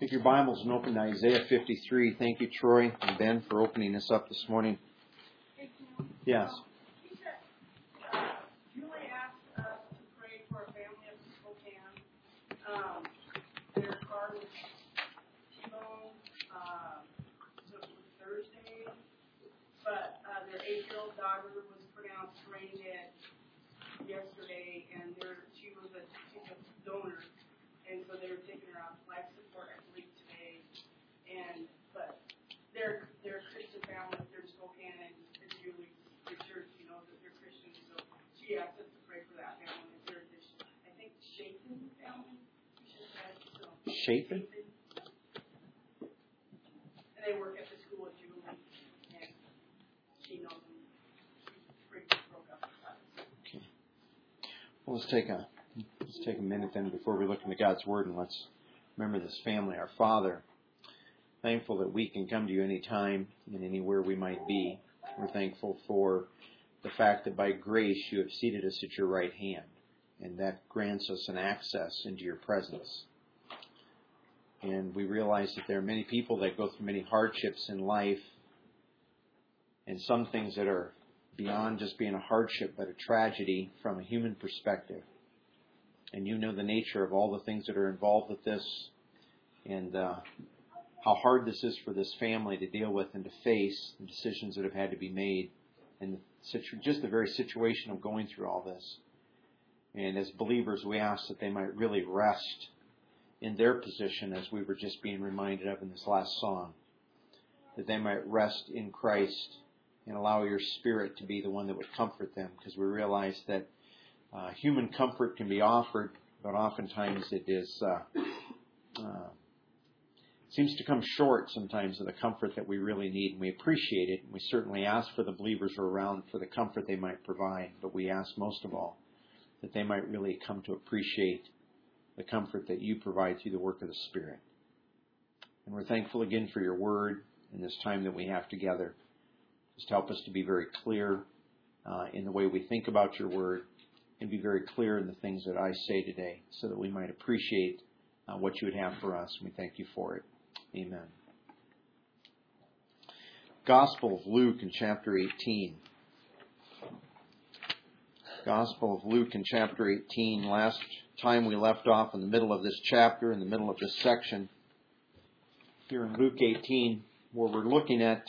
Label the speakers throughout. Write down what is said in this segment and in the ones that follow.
Speaker 1: Take your Bibles and open to Isaiah 53. Thank you, Troy and Ben, for opening us up this morning. Yes.
Speaker 2: Julie asked us to pray for a family of Spokane. Their car was T-boned Thursday, but their 8-year-old daughter was pronounced brain dead yesterday, and she's a donor, and so they were taking her off life support, I believe, today. But they're Christian family, they're in Spokane, and Julie's the church, that they're Christians, so she asked us to pray for that family. They're this, I think, Chapin family.
Speaker 1: Chapin?
Speaker 2: And they work at the school at Julie, and she knows them. She broke up with us.
Speaker 1: Okay. Well, let's take a minute then before we look into God's Word, and let's remember this family, our Father. Thankful that we can come to you anytime and anywhere we might be. We're thankful for the fact that by grace you have seated us at your right hand, and that grants us an access into your presence. And we realize that there are many people that go through many hardships in life, and some things that are beyond just being a hardship, but a tragedy from a human perspective. And you know the nature of all the things that are involved with this, and how hard this is for this family to deal with and to face the decisions that have had to be made, and just the very situation of going through all this. And as believers, we ask that they might really rest in their position, as we were just being reminded of in this last song, that they might rest in Christ and allow your Spirit to be the one that would comfort them, because we realize that human comfort can be offered, but oftentimes it is seems to come short sometimes of the comfort that we really need, and we appreciate it. And we certainly ask for the believers who are around for the comfort they might provide, but we ask most of all that they might really come to appreciate the comfort that you provide through the work of the Spirit. And we're thankful again for your word and this time that we have together. Just help us to be very clear in the way we think about your word, and be very clear in the things that I say today, so that we might appreciate what you would have for us. And we thank you for it. Amen. Gospel of Luke in chapter 18. Gospel of Luke in chapter 18. Last time we left off in the middle of this chapter, in the middle of this section, here in Luke 18, where we're looking at,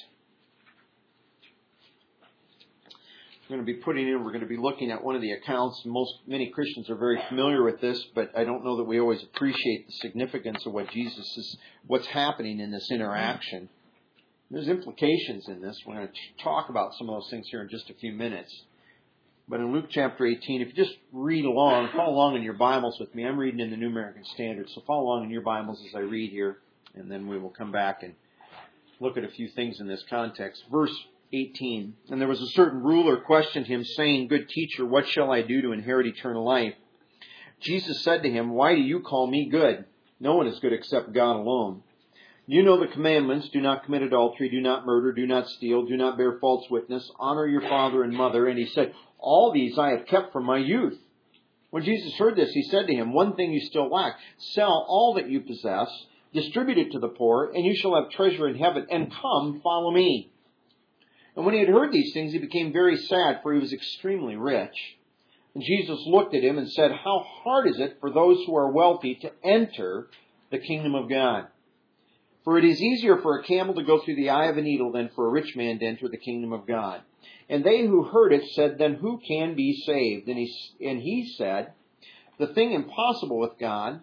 Speaker 1: we're going to be looking at one of the accounts. Many Christians are very familiar with this, but I don't know that we always appreciate the significance of what's happening in this interaction. There's implications in this. We're going to talk about some of those things here in just a few minutes. But in Luke chapter 18, if you just read along, follow along in your Bibles with me. I'm reading in the New American Standard, so follow along in your Bibles as I read here, and then we will come back and look at a few things in this context. Verse 18, and there was a certain ruler questioned him, saying, Good teacher, what shall I do to inherit eternal life? Jesus said to him, Why do you call me good? No one is good except God alone. You know the commandments: do not commit adultery, do not murder, do not steal, do not bear false witness, honor your father and mother. And he said, All these I have kept from my youth. When Jesus heard this, he said to him, One thing you still lack. Sell all that you possess, distribute it to the poor, and you shall have treasure in heaven, and come, follow me. And when he had heard these things, he became very sad, for he was extremely rich. And Jesus looked at him and said, How hard is it for those who are wealthy to enter the kingdom of God? For it is easier for a camel to go through the eye of a needle than for a rich man to enter the kingdom of God. And they who heard it said, Then who can be saved? And he said, Things impossible with God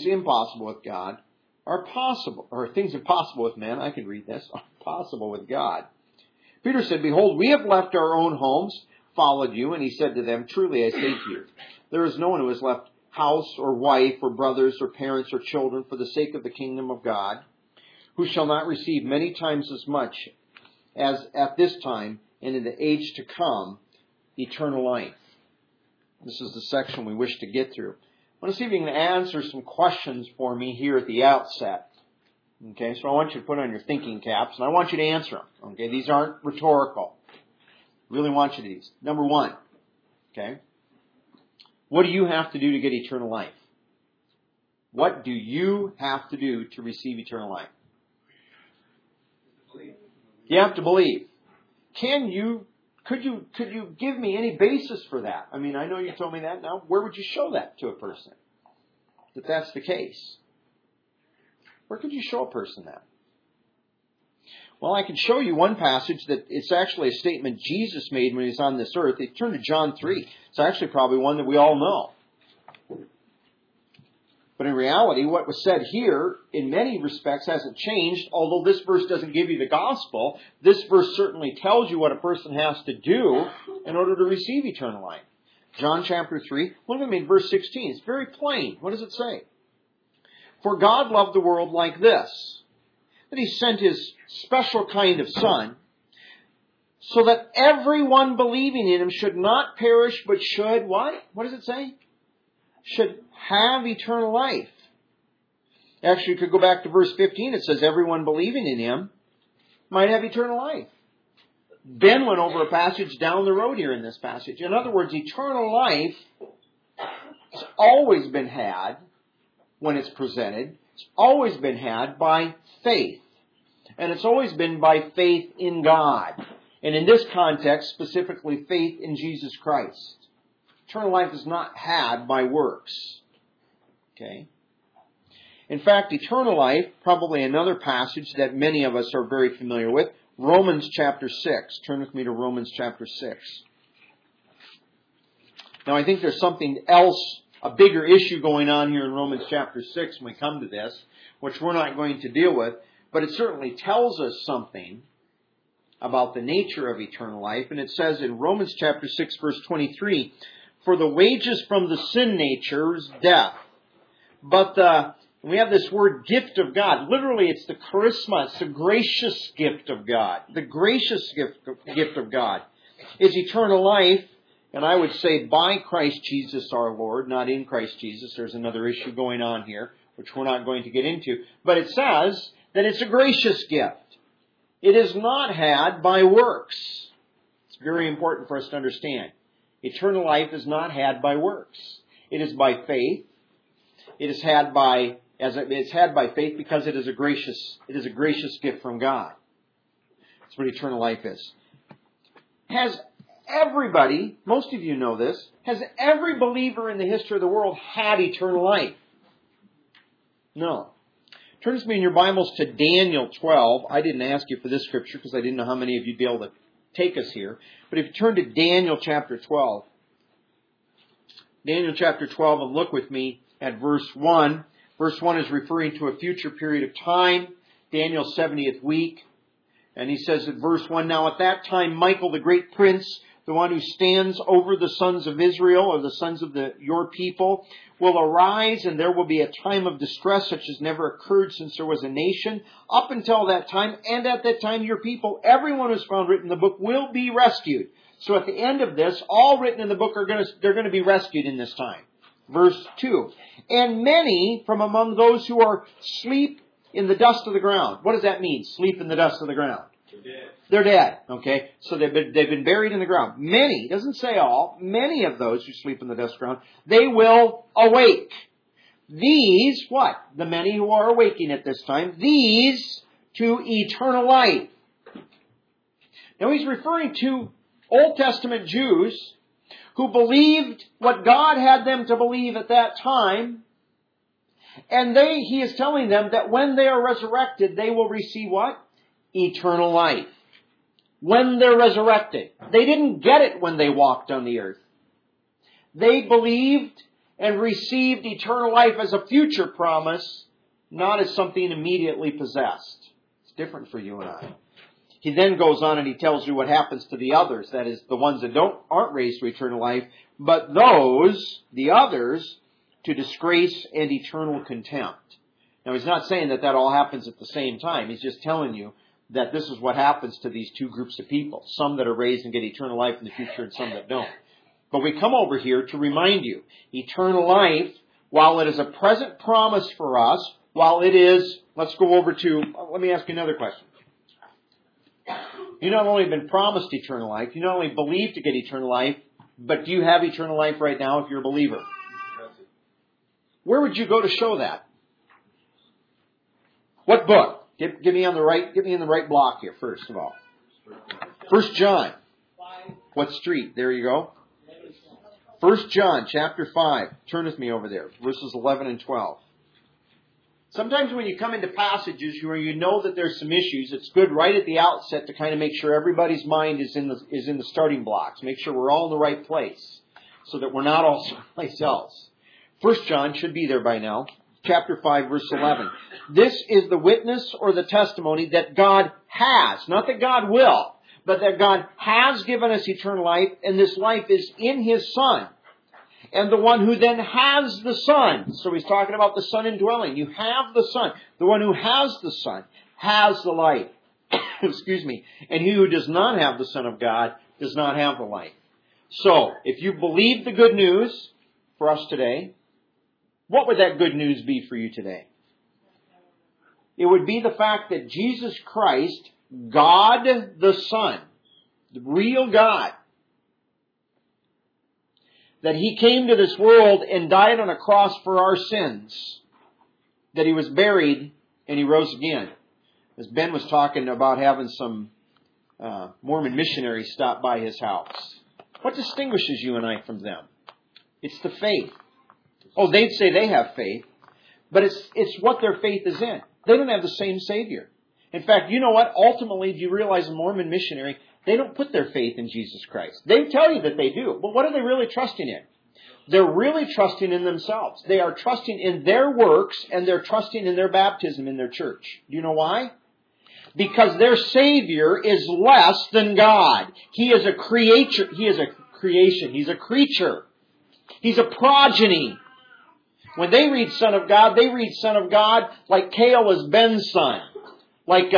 Speaker 1: are possible, or things impossible with men, I can read this, are possible with God. Peter said, Behold, we have left our own homes, followed you. And he said to them, Truly I say to you, there is no one who has left house or wife or brothers or parents or children for the sake of the kingdom of God, who shall not receive many times as much as at this time, and in the age to come, eternal life. This is the section we wish to get through. I want to see if you can answer some questions for me here at the outset. Okay, so I want you to put on your thinking caps, and I want you to answer them. Okay, these aren't rhetorical. I really want you to these. Number one, okay, what do you have to do to get eternal life? What do you have to do to receive eternal life? You have to believe. Could you give me any basis for that? I mean, I know you told me that now. Where would you show that to a person? That that's the case. Where could you show a person that? Well, I can show you one passage that it's actually a statement Jesus made when he was on this earth. They turn to John 3. It's actually probably one that we all know. But in reality, what was said here, in many respects, hasn't changed. Although this verse doesn't give you the gospel, this verse certainly tells you what a person has to do in order to receive eternal life. John chapter 3, look at me in verse 16. It's very plain. What does it say? For God loved the world like this, that He sent His special kind of Son, so that everyone believing in Him should not perish, but should, what? What does it say? Should have eternal life. Actually, you could go back to verse 15. It says, everyone believing in Him might have eternal life. Ben went over a passage down the road here in this passage. In other words, eternal life has always been had when it's presented. It's always been had by faith. And it's always been by faith in God. And in this context, specifically faith in Jesus Christ. Eternal life is not had by works. Okay? In fact, eternal life, probably another passage that many of us are very familiar with, Romans chapter 6. Turn with me to Romans chapter 6. Now, I think there's something else, a bigger issue going on here in Romans chapter 6 when we come to this, which we're not going to deal with, but it certainly tells us something about the nature of eternal life. And it says in Romans chapter 6, verse 23, for the wages from the sin nature is death. But we have this word gift of God. Literally, it's the charisma. It's the gracious gift of God. The gracious gift of God is eternal life. And I would say by Christ Jesus our Lord, not in Christ Jesus. There's another issue going on here, which we're not going to get into. But it says that it's a gracious gift. It is not had by works. It's very important for us to understand. Eternal life is not had by works. It is by faith. It is had by faith because it is a gracious gift from God. That's what eternal life is. Has everybody, most of you know this, has every believer in the history of the world had eternal life? No. Turn with me in your Bibles to Daniel 12. I didn't ask you for this scripture because I didn't know how many of you would be able to take us here. But if you turn to Daniel chapter 12. Daniel chapter 12 and look with me at verse 1. Verse 1 is referring to a future period of time, Daniel's 70th week. And he says in verse 1, now at that time Michael the great prince, the one who stands over the sons of Israel, or the sons of your people, will arise, and there will be a time of distress such as never occurred since there was a nation. Up until that time, and at that time your people, everyone who's found written in the book, will be rescued. So at the end of this, all written in the book they're going to be rescued in this time. Verse 2. And many from among those who are sleep in the dust of the ground. What does that mean, sleep in the dust of the ground? They're dead. Okay? So they've been buried in the ground. Many, doesn't say all, many of those who sleep in the dust of the ground, they will awake. These, what? The many who are awaking at this time, these to eternal life. Now he's referring to Old Testament Jews who believed what God had them to believe at that time. And he is telling them that when they are resurrected, they will receive what? Eternal life. When they're resurrected. They didn't get it when they walked on the earth. They believed and received eternal life as a future promise, not as something immediately possessed. It's different for you and I. He then goes on and he tells you what happens to the others. That is, the ones that aren't raised to eternal life, but those, the others, to disgrace and eternal contempt. Now, he's not saying that all happens at the same time. He's just telling you that this is what happens to these two groups of people. Some that are raised and get eternal life in the future and some that don't. But we come over here to remind you, eternal life, while it is a present promise for us, while it is, let me ask you another question. You not only have been promised eternal life, you not only believe to get eternal life, but do you have eternal life right now if you're a believer? Where would you go to show that? What book? Give me in the right block here, first of all. 1 John. What street? There you go. 1 John chapter 5. Turn with me over there. Verses 11 and 12. Sometimes when you come into passages where you know that there's some issues, it's good right at the outset to kind of make sure everybody's mind is in the starting blocks. Make sure we're all in the right place so that we're not all someplace else. 1 John should be there by now. Chapter 5, verse 11. This is the witness or the testimony that God has, not that God will, but that God has given us eternal life, and this life is in His Son. And the one who then has the Son, so he's talking about the Son indwelling. You have the Son. The one who has the Son has the life. Excuse me. And he who does not have the Son of God does not have the life. So, if you believe the good news for us today, what would that good news be for you today? It would be the fact that Jesus Christ, God the Son, the real God, that He came to this world and died on a cross for our sins, that He was buried and He rose again. As Ben was talking about having some Mormon missionaries stop by his house. What distinguishes you and I from them? It's the faith. Oh, they'd say they have faith, but it's what their faith is in. They don't have the same Savior. In fact, you know what? Ultimately, do you realize a Mormon missionary, they don't put their faith in Jesus Christ. They tell you that they do, but what are they really trusting in? They're really trusting in themselves. They are trusting in their works, and they're trusting in their baptism in their church. Do you know why? Because their Savior is less than God. He is a creature. He is a creation. He's a creature. He's a progeny. When they read Son of God, they read Son of God like Cale is Ben's son. Like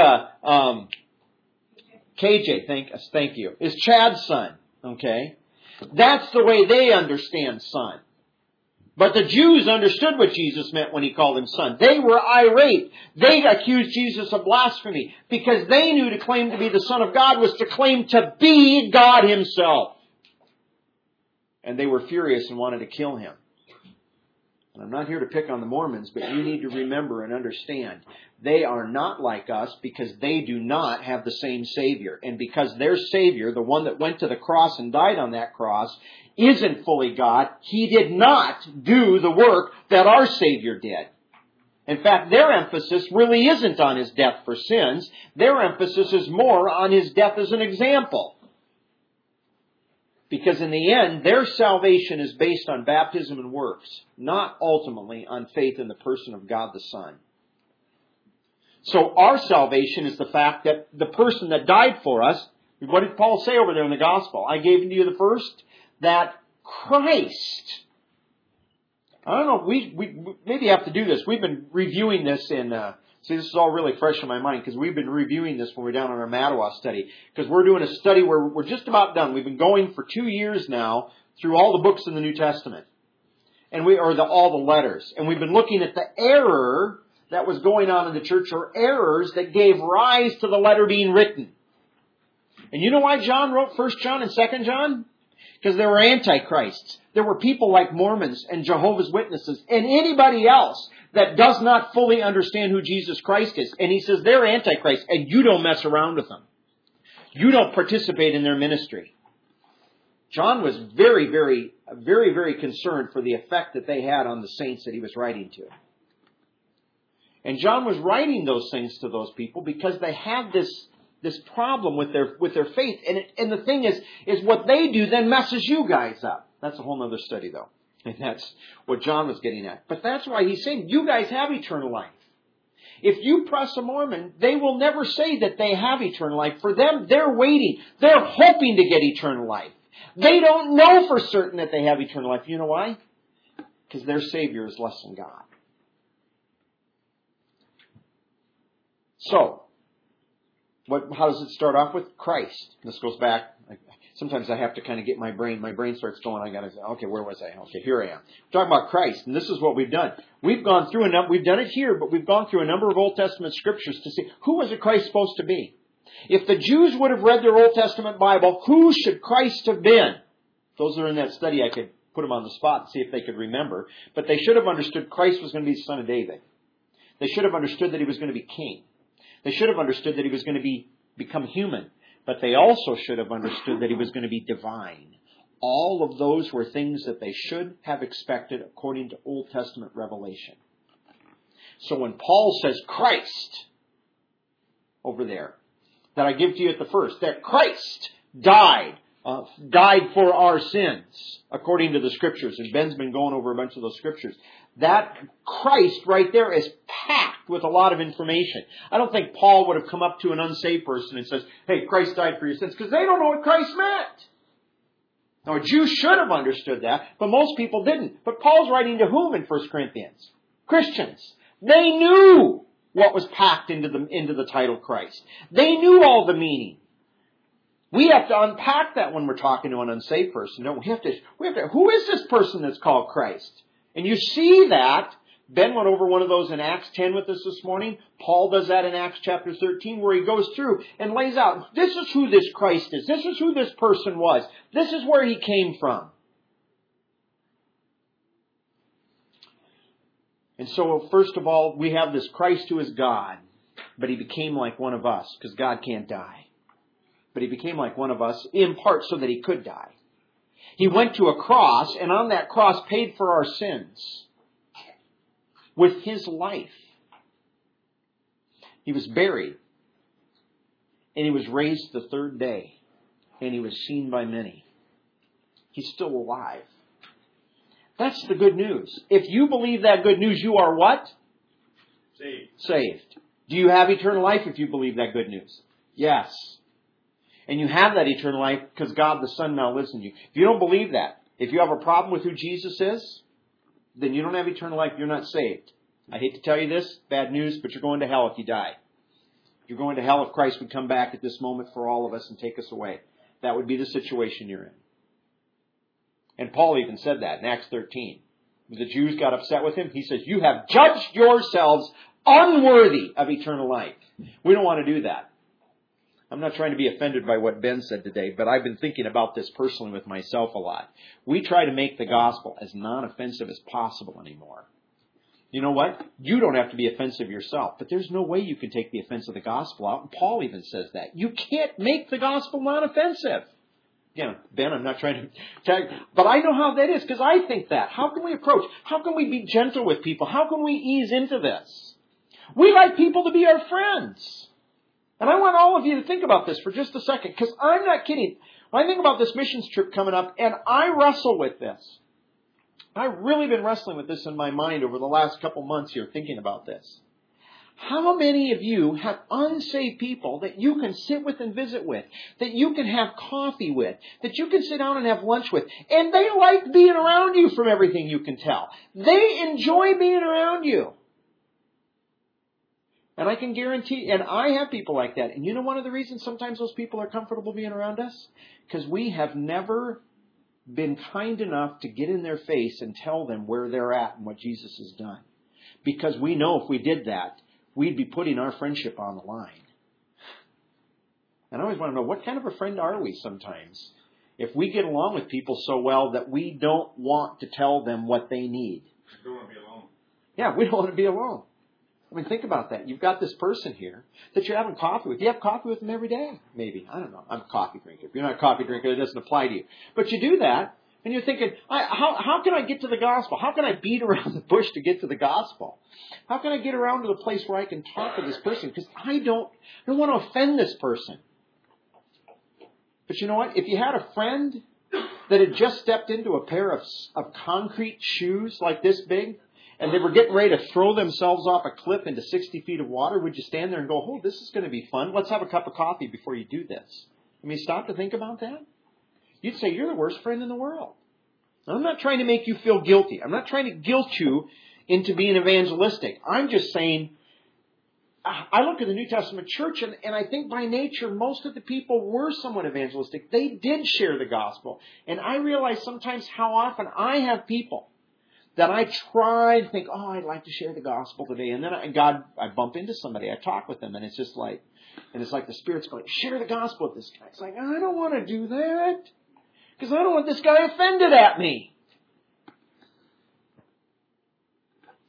Speaker 1: KJ, thank you, is Chad's son. Okay? That's the way they understand son. But the Jews understood what Jesus meant when He called Him son. They were irate. They accused Jesus of blasphemy because they knew to claim to be the Son of God was to claim to be God Himself. And they were furious and wanted to kill Him. And I'm not here to pick on the Mormons, but you need to remember and understand they are not like us because they do not have the same Savior. And because their Savior, the one that went to the cross and died on that cross, isn't fully God, He did not do the work that our Savior did. In fact, their emphasis really isn't on His death for sins. Their emphasis is more on His death as an example. Because in the end, their salvation is based on baptism and works, not ultimately on faith in the person of God the Son. So our salvation is the fact that the person that died for us, what did Paul say over there in the gospel? I gave to you the first, that Christ. I don't know, we maybe have to do this. We've been reviewing this in... See, this is all really fresh in my mind because we've been reviewing this when we're down on our Mattawa study. Because we're doing a study where we're just about done. We've been going for 2 years now through all the books in the New Testament. And all the letters. And we've been looking at the error that was going on in the church, or errors that gave rise to the letter being written. And you know why John wrote 1 John and 2 John? Because there were antichrists. There were people like Mormons and Jehovah's Witnesses and anybody else that does not fully understand who Jesus Christ is. And he says they're antichrists and you don't mess around with them. You don't participate in their ministry. John was very, very, very, very concerned for the effect that they had on the saints that he was writing to. And John was writing those things to those people because they had this problem with their faith. And the thing is what they do then messes you guys up. That's a whole other study though. And that's what John was getting at. But that's why he's saying, you guys have eternal life. If you press a Mormon, they will never say that they have eternal life. For them, they're waiting. They're hoping to get eternal life. They don't know for certain that they have eternal life. You know why? Because their Savior is less than God. So, how does it start off with? Christ. This goes back. Sometimes I have to kind of get my brain starts going. I got to say, okay, where was I? Okay, here I am. We're talking about Christ, and this is what we've done. We've gone through we've done it here, but we've gone through a number of Old Testament scriptures to see who was the Christ supposed to be. If the Jews would have read their Old Testament Bible, who should Christ have been? Those that are in that study, I could put them on the spot and see if they could remember. But they should have understood Christ was going to be the son of David. They should have understood that he was going to be king. They should have understood that he was going to become human. But they also should have understood that he was going to be divine. All of those were things that they should have expected according to Old Testament revelation. So when Paul says Christ over there, that I give to you at the first, that Christ died for our sins, according to the Scriptures. And Ben's been going over a bunch of those Scriptures. That Christ right there is packed with a lot of information. I don't think Paul would have come up to an unsaved person and says, hey, Christ died for your sins, because they don't know what Christ meant. Now, a Jew should have understood that, but most people didn't. But Paul's writing to whom in 1 Corinthians? Christians. They knew what was packed into the title Christ. They knew all the meaning. We have to unpack that when we're talking to an unsaved person. No, we have to, who is this person that's called Christ? And you see that. Ben went over one of those in Acts 10 with us this morning. Paul does that in Acts chapter 13, where he goes through and lays out, this is who this Christ is. This is who this person was. This is where he came from. And so, first of all, we have this Christ who is God, but he became like one of us, because God can't die. But he became like one of us, in part so that he could die. He went to a cross, and on that cross paid for our sins with his life. He was buried, and he was raised the third day, and he was seen by many. He's still alive. That's the good news. If you believe that good news, you are what? Saved. Do you have eternal life if you believe that good news? Yes. And you have that eternal life because God the Son now lives in you. If you don't believe that, if you have a problem with who Jesus is, then you don't have eternal life. You're not saved. I hate to tell you this, bad news, but you're going to hell if you die. You're going to hell if Christ would come back at this moment for all of us and take us away. That would be the situation you're in. And Paul even said that in Acts 13. The Jews got upset with him. He says, you have judged yourselves unworthy of eternal life. We don't want to do that. I'm not trying to be offended by what Ben said today, but I've been thinking about this personally with myself a lot. We try to make the gospel as non-offensive as possible anymore. You know what? You don't have to be offensive yourself, but there's no way you can take the offense of the gospel out, and Paul even says that. You can't make the gospel non-offensive. Again, Ben, I'm not trying to tag, but I know how that is, because I think that. How can we approach? How can we be gentle with people? How can we ease into this? We like people to be our friends. And I want all of you to think about this for just a second, because I'm not kidding. When I think about this missions trip coming up, and I wrestle with this. I've really been wrestling with this in my mind over the last couple months here, thinking about this. How many of you have unsaved people that you can sit with and visit with, that you can have coffee with, that you can sit down and have lunch with, and they like being around you from everything you can tell? They enjoy being around you. And I can guarantee, and I have people like that. And you know one of the reasons sometimes those people are comfortable being around us? Because we have never been kind enough to get in their face and tell them where they're at and what Jesus has done. Because we know if we did that, we'd be putting our friendship on the line. And I always want to know, what kind of a friend are we sometimes? If we get along with people so well that we don't want to tell them what they need.
Speaker 3: We don't want to be alone.
Speaker 1: Yeah, we don't want to be alone. I mean, think about that. You've got this person here that you're having coffee with. You have coffee with them every day, maybe. I don't know. I'm a coffee drinker. If you're not a coffee drinker, it doesn't apply to you. But you do that, and you're thinking, how can I get to the gospel? How can I beat around the bush to get to the gospel? How can I get around to the place where I can talk to this person? Because I don't want to offend this person. But you know what? If you had a friend that had just stepped into a pair of concrete shoes like this big, and they were getting ready to throw themselves off a cliff into 60 feet of water, would you stand there and go, oh, this is going to be fun. Let's have a cup of coffee before you do this. I mean, stop to think about that. You'd say, you're the worst friend in the world. Now, I'm not trying to make you feel guilty. I'm not trying to guilt you into being evangelistic. I'm just saying, I look at the New Testament church, and I think by nature, most of the people were somewhat evangelistic. They did share the gospel. And I realize sometimes how often I have people that I try to think, oh, I'd like to share the gospel today. And then I bump into somebody, I talk with them, and it's just like, the Spirit's going, share the gospel with this guy. It's like, I don't want to do that, because I don't want this guy offended at me.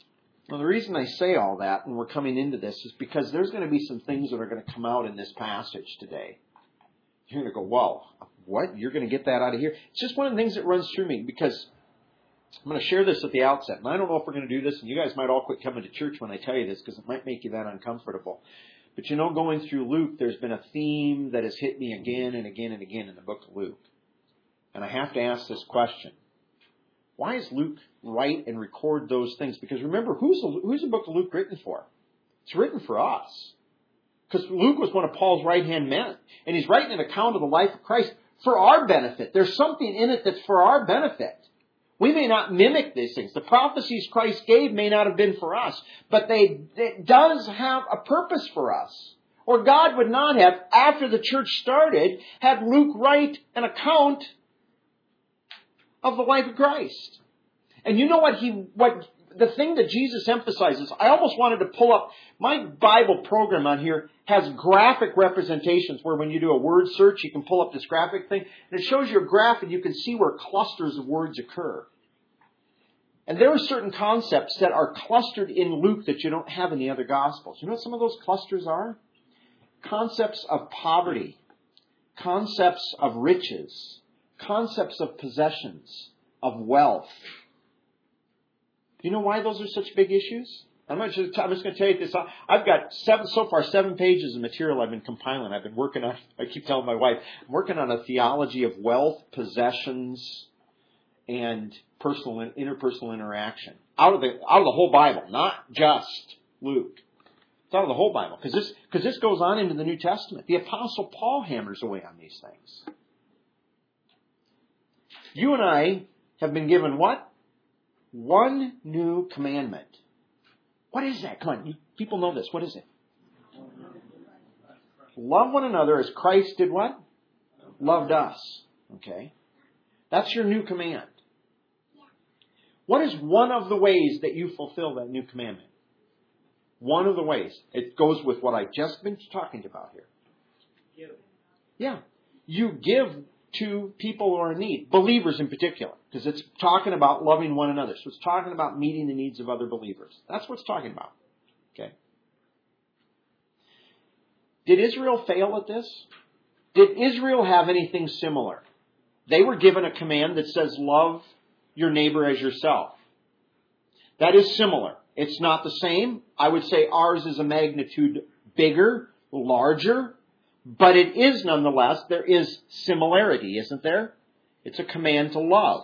Speaker 1: Well, the reason I say all that, and we're coming into this, is because there's going to be some things that are going to come out in this passage today. You're going to go, whoa, what? You're going to get that out of here? It's just one of the things that runs through me, because I'm going to share this at the outset. And I don't know if we're going to do this, and you guys might all quit coming to church when I tell you this, because it might make you that uncomfortable. But you know, going through Luke, there's been a theme that has hit me again and again and again in the book of Luke. And I have to ask this question. Why does Luke write and record those things? Because remember, who's the book of Luke written for? It's written for us. Because Luke was one of Paul's right-hand men. And he's writing an account of the life of Christ for our benefit. There's something in it that's for our benefit. We may not mimic these things. The prophecies Christ gave may not have been for us. But it does have a purpose for us. Or God would not have, after the church started, had Luke write an account of the life of Christ. And you know what the thing that Jesus emphasizes, I almost wanted to pull up, my Bible program on here has graphic representations where when you do a word search, you can pull up this graphic thing, and it shows you a graph and you can see where clusters of words occur. And there are certain concepts that are clustered in Luke that you don't have in the other Gospels. You know what some of those clusters are? Concepts of poverty, concepts of riches, concepts of possessions, of wealth. Do you know why those are such big issues? I'm just going to tell you this. I've got 7 pages of material I've been compiling. I've been working on, I keep telling my wife, I'm working on a theology of wealth, possessions, and personal and interpersonal interaction. Out of the whole Bible, not just Luke. It's out of the whole Bible. Because this goes on into the New Testament. The Apostle Paul hammers away on these things. You and I have been given what? One new commandment. What is that? Come on, people know this. What is it? Love one another as Christ did what? Loved us. Okay. That's your new command. What is one of the ways that you fulfill that new commandment? One of the ways. It goes with what I've just been talking about here. Yeah. You give to people who are in need, believers in particular, because it's talking about loving one another. So it's talking about meeting the needs of other believers. That's what it's talking about. Okay. Did Israel fail at this? Did Israel have anything similar? They were given a command that says love your neighbor as yourself. That is similar. It's not the same. I would say ours is a magnitude bigger, larger. But it is nonetheless, there is similarity, isn't there? It's a command to love.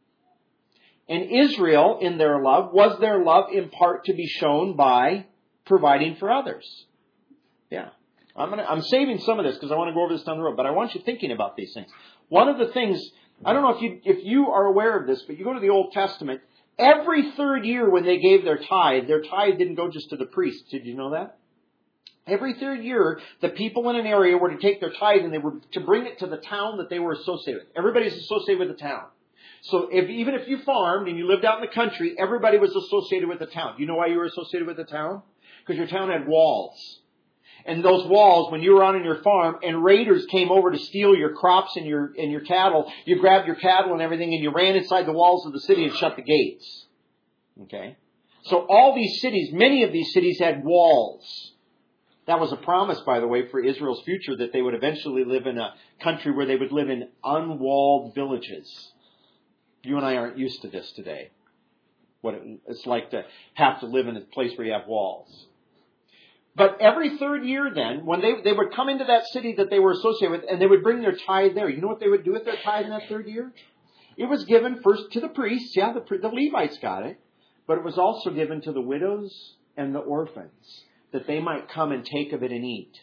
Speaker 1: And Israel, in their love, was their love in part to be shown by providing for others. Yeah. I'm saving some of this because I want to go over this down the road, but I want you thinking about these things. One of the things, I don't know if you are aware of this, but you go to the Old Testament, every third year when they gave their tithe didn't go just to the priest. Did you know that? Every third year, the people in an area were to take their tithe and they were to bring it to the town that they were associated with. Everybody's associated with the town. So even if you farmed and you lived out in the country, everybody was associated with the town. Do you know why you were associated with the town? Because your town had walls. And those walls, when you were on your farm and raiders came over to steal your crops and your cattle, you grabbed your cattle and everything and you ran inside the walls of the city and shut the gates. Okay? So all these cities, many of these cities had walls. That was a promise, by the way, for Israel's future, that they would eventually live in a country where they would live in unwalled villages. You and I aren't used to this today. What it's like to have to live in a place where you have walls. But every third year then, when they would come into that city that they were associated with, and they would bring their tithe there. You know what they would do with their tithe in that third year? It was given first to the priests. Yeah, the Levites got it. But it was also given to the widows and the orphans, that they might come and take of it and eat.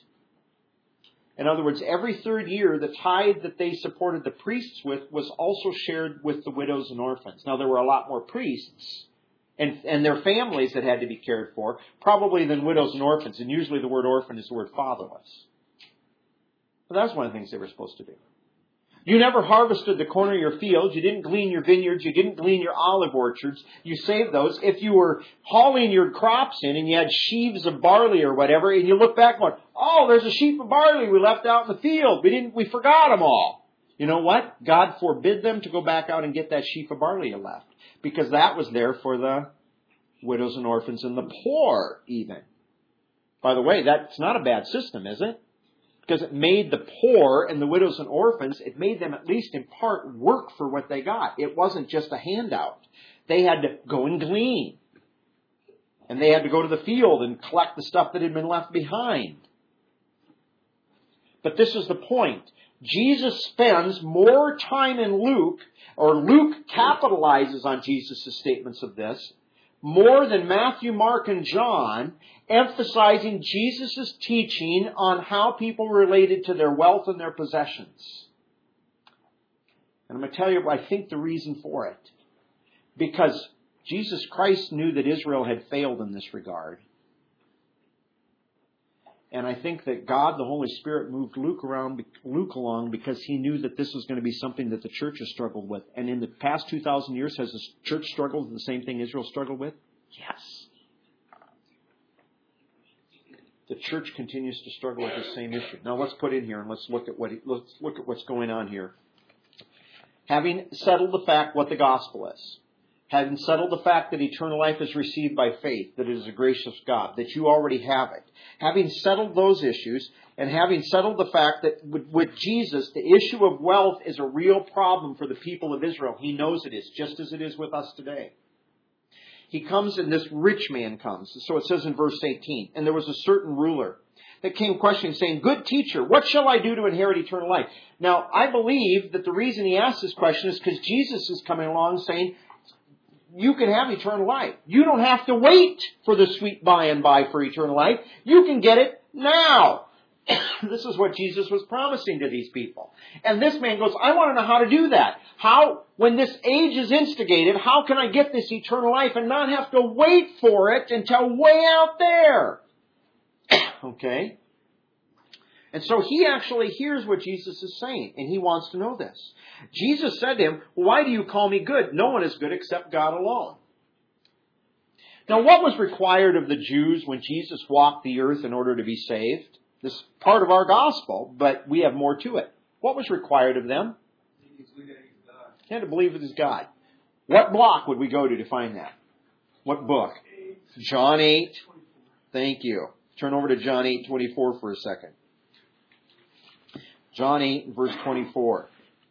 Speaker 1: In other words, every third year, the tithe that they supported the priests with was also shared with the widows and orphans. Now, there were a lot more priests and their families that had to be cared for, probably than widows and orphans. And usually the word orphan is the word fatherless. But that was one of the things they were supposed to do. You never harvested the corner of your fields. You didn't glean your vineyards. You didn't glean your olive orchards. You saved those. If you were hauling your crops in and you had sheaves of barley or whatever, and you look back going, oh, there's a sheaf of barley we left out in the field. We forgot them all. You know what? God forbid them to go back out and get that sheaf of barley you left, because that was there for the widows and orphans and the poor even. By the way, that's not a bad system, is it? Because it made the poor and the widows and orphans, it made them at least in part work for what they got. It wasn't just a handout. They had to go and glean. And they had to go to the field and collect the stuff that had been left behind. But this is the point. Jesus spends more time in Luke, or Luke capitalizes on Jesus' statements of this, more than Matthew, Mark, and John, emphasizing Jesus' teaching on how people related to their wealth and their possessions. And I'm going to tell you, I think the reason for it. Because Jesus Christ knew that Israel had failed in this regard. And I think that God, the Holy Spirit, moved Luke along because he knew that this was going to be something that the church has struggled with. And in the past 2,000 years, has the church struggled with the same thing Israel struggled with? Yes. The church continues to struggle with the same issue. Now let's put in here and let's look at what's going on here. Having settled the fact what the gospel is, having settled the fact that eternal life is received by faith, that it is a gracious God, that you already have it. Having settled those issues, and having settled the fact that with Jesus, the issue of wealth is a real problem for the people of Israel. He knows it is, just as it is with us today. He comes and this rich man comes. So it says in verse 18, and there was a certain ruler that came questioning, saying, "Good teacher, what shall I do to inherit eternal life?" Now, I believe that the reason he asked this question is because Jesus is coming along saying, you can have eternal life. You don't have to wait for the sweet by and by for eternal life. You can get it now. This is what Jesus was promising to these people. And this man goes, I want to know how to do that. How, when this age is instigated, how can I get this eternal life and not have to wait for it until way out there? Okay? And so he actually hears what Jesus is saying, and he wants to know this. Jesus said to him, "Why do you call me good? No one is good except God alone." Now, what was required of the Jews when Jesus walked the earth in order to be saved? This is part of our gospel, but we have more to it. What was required of them? They had to believe it is God. What block would we go to find that? What book? John 8. Thank you. Turn over to John 8:24 for a second. John 8, verse 24.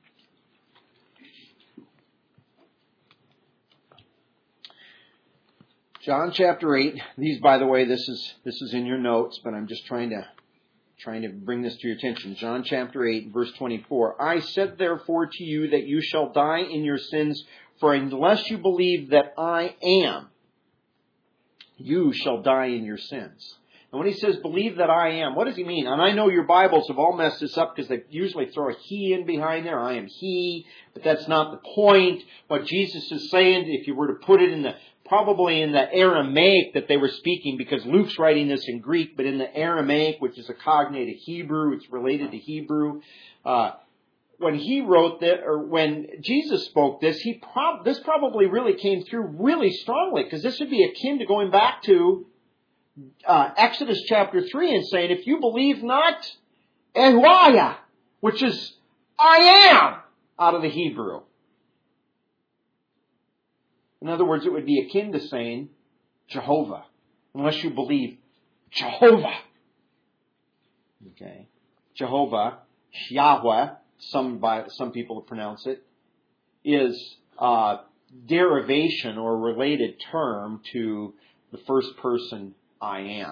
Speaker 1: John chapter 8. These, by the way, this is in your notes, but I'm just trying to bring this to your attention. John chapter 8, verse 24. I said therefore to you that you shall die in your sins, for unless you believe that I am, you shall die in your sins. And when he says, believe that I am, what does he mean? And I know your Bibles have all messed this up because they usually throw a he in behind there. I am he, but that's not the point. What Jesus is saying, if you were to put it probably in the Aramaic that they were speaking, because Luke's writing this in Greek, but in the Aramaic, which is a cognated Hebrew, it's related to Hebrew. When he wrote that, or when Jesus spoke this, this probably really came through really strongly, because this would be akin to going back to Exodus chapter 3 and saying, if you believe not, Ehuaya, which is I am, out of the Hebrew. In other words, it would be akin to saying Jehovah, unless you believe Jehovah. Okay. Jehovah, Yahweh, some people pronounce it, is a derivation or related term to the first person I am.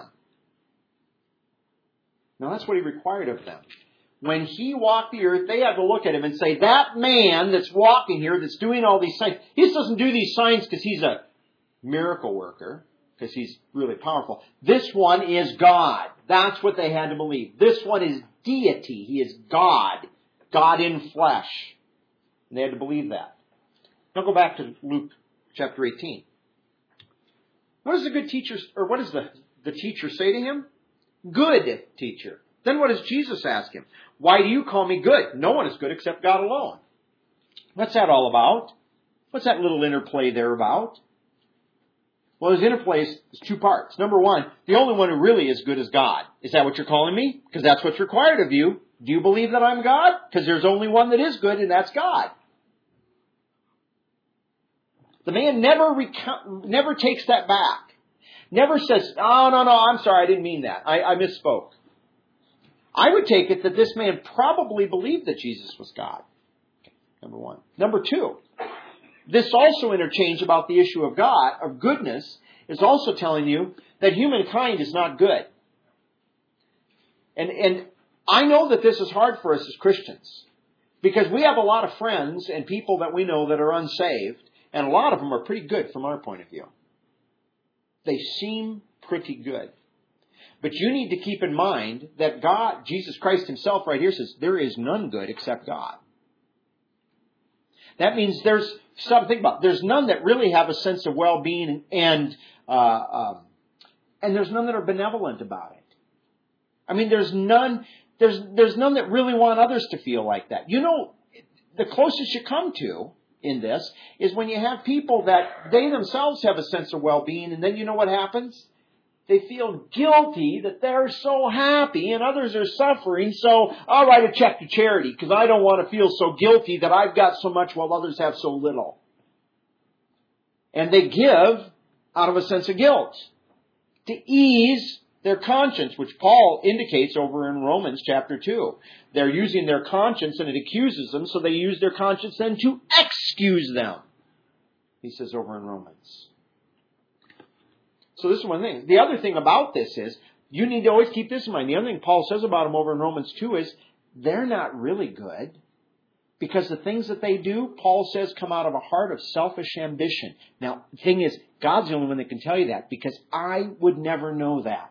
Speaker 1: Now that's what he required of them. When he walked the earth, they had to look at him and say, that man that's walking here, that's doing all these signs, he just doesn't do these signs because he's a miracle worker, because he's really powerful. This one is God. That's what they had to believe. This one is deity. He is God. God in flesh. And they had to believe that. Now go back to Luke chapter 18. What does the good teacher, or what does the teacher say to him? Good teacher. Then what does Jesus ask him? Why do you call me good? No one is good except God alone. What's that all about? What's that little interplay there about? Well, his interplay is two parts. Number one, the only one who really is good is God. Is that what you're calling me? Because that's what's required of you. Do you believe that I'm God? Because there's only one that is good, and that's God. The man never takes that back. Never says, oh, no, I'm sorry, I didn't mean that. I misspoke. I would take it that this man probably believed that Jesus was God. Okay, number one. Number two, this also interchange about the issue of God, of goodness, is also telling you that humankind is not good. And I know that this is hard for us as Christians, because we have a lot of friends and people that we know that are unsaved, and a lot of them are pretty good from our point of view. They seem pretty good. But you need to keep in mind that God, Jesus Christ himself right here says, there is none good except God. That means there's something about, there's none that really have a sense of well-being and there's none that are benevolent about it. I mean, there's none that really want others to feel like that. You know, the closest you come to in this is when you have people that they themselves have a sense of well-being, and then you know what happens? They feel guilty that they're so happy and others are suffering, so I'll write a check to charity because I don't want to feel so guilty that I've got so much while others have so little. And they give out of a sense of guilt to ease their conscience, which Paul indicates over in Romans chapter 2. They're using their conscience and it accuses them, so they use their conscience then to excuse them, he says over in Romans. So this is one thing. The other thing about this is, you need to always keep this in mind. The other thing Paul says about them over in Romans 2 is, they're not really good. Because the things that they do, Paul says, come out of a heart of selfish ambition. Now, the thing is, God's the only one that can tell you that, because I would never know that.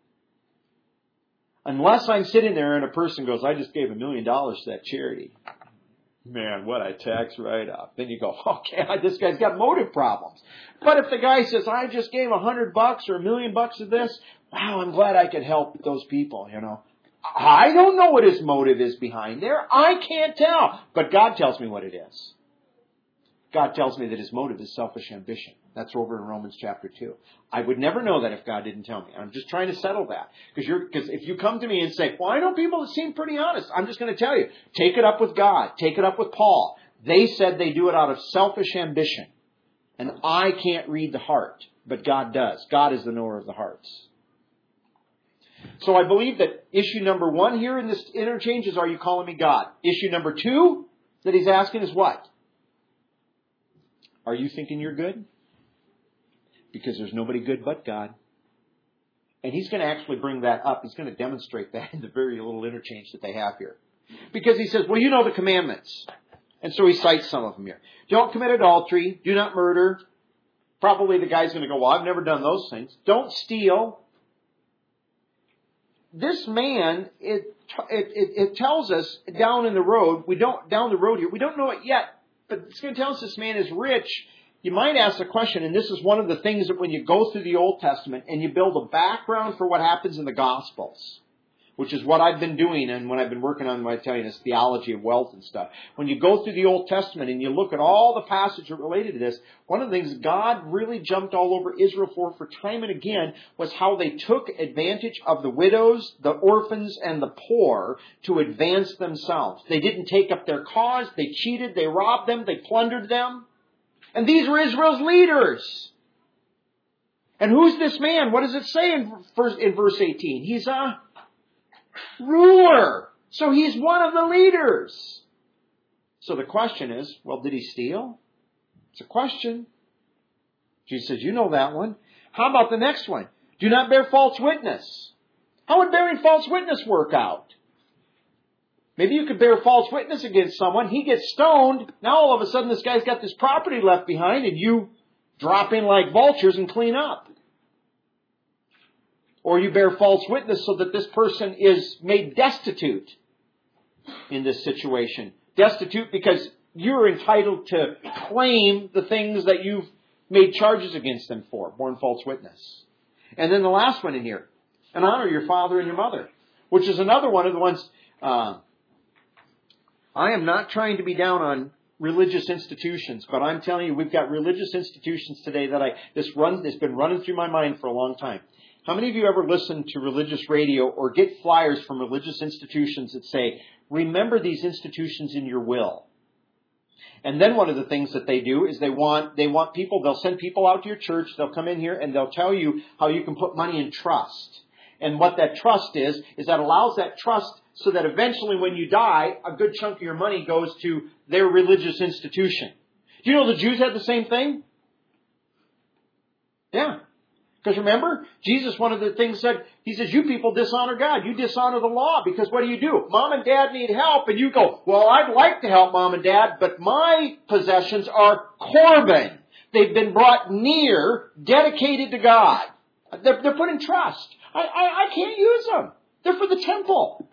Speaker 1: Unless I'm sitting there and a person goes, I just gave $1 million to that charity. Man, what a tax write-off. Then you go, okay, this guy's got motive problems. But if the guy says, I just gave $100 or $1 million to this, wow, I'm glad I could help those people, you know. I don't know what his motive is behind there. I can't tell. But God tells me what it is. God tells me that his motive is selfish ambition. That's over in Romans chapter 2. I would never know that if God didn't tell me. I'm just trying to settle that. Because if you come to me and say, well, I know people that seem pretty honest, I'm just going to tell you, take it up with God. Take it up with Paul. They said they do it out of selfish ambition. And I can't read the heart, but God does. God is the knower of the hearts. So I believe that issue number one here in this interchange is, are you calling me God? Issue number two that he's asking is what? Are you thinking you're good? Because there's nobody good but God. And he's going to actually bring that up. He's going to demonstrate that in the very little interchange that they have here. Because he says, well, you know the commandments. And so he cites some of them here. Don't commit adultery. Do not murder. Probably the guy's going to go, well, I've never done those things. Don't steal. This man, it tells us down the road here, we don't know it yet, but it's going to tell us this man is rich. You might ask the question, and this is one of the things that when you go through the Old Testament and you build a background for what happens in the Gospels, which is what I've been doing and when I've been working on my this theology of wealth and stuff. When you go through the Old Testament and you look at all the passages related to this, one of the things God really jumped all over Israel for time and again was how they took advantage of the widows, the orphans, and the poor to advance themselves. They didn't take up their cause. They cheated. They robbed them. They plundered them. And these were Israel's leaders. And who's this man? What does it say in verse 18? He's a ruler. So he's one of the leaders. So the question is, well, did he steal? It's a question. Jesus says, you know that one. How about the next one? Do not bear false witness. How would bearing false witness work out? Maybe you could bear false witness against someone. He gets stoned. Now all of a sudden this guy's got this property left behind and you drop in like vultures and clean up. Or you bear false witness so that this person is made destitute in this situation. Destitute because you're entitled to claim the things that you've made charges against them for. Born false witness. And then the last one in here. And honor your father and your mother. Which is another one of the ones... I am not trying to be down on religious institutions, but I'm telling you, we've got religious institutions today that it's been running through my mind for a long time. How many of you ever listen to religious radio or get flyers from religious institutions that say, remember these institutions in your will? And then one of the things that they do is they want people, they'll send people out to your church, they'll come in here and they'll tell you how you can put money in trust. And what that trust is that allows that trust so that eventually when you die, a good chunk of your money goes to their religious institution. Do you know the Jews had the same thing? Yeah. Because remember, Jesus, one of the things said, he says, you people dishonor God. You dishonor the law because what do? Mom and Dad need help. And you go, well, I'd like to help Mom and Dad, but my possessions are Corban. They've been brought near, dedicated to God. They're put in trust. I can't use them. They're for the temple.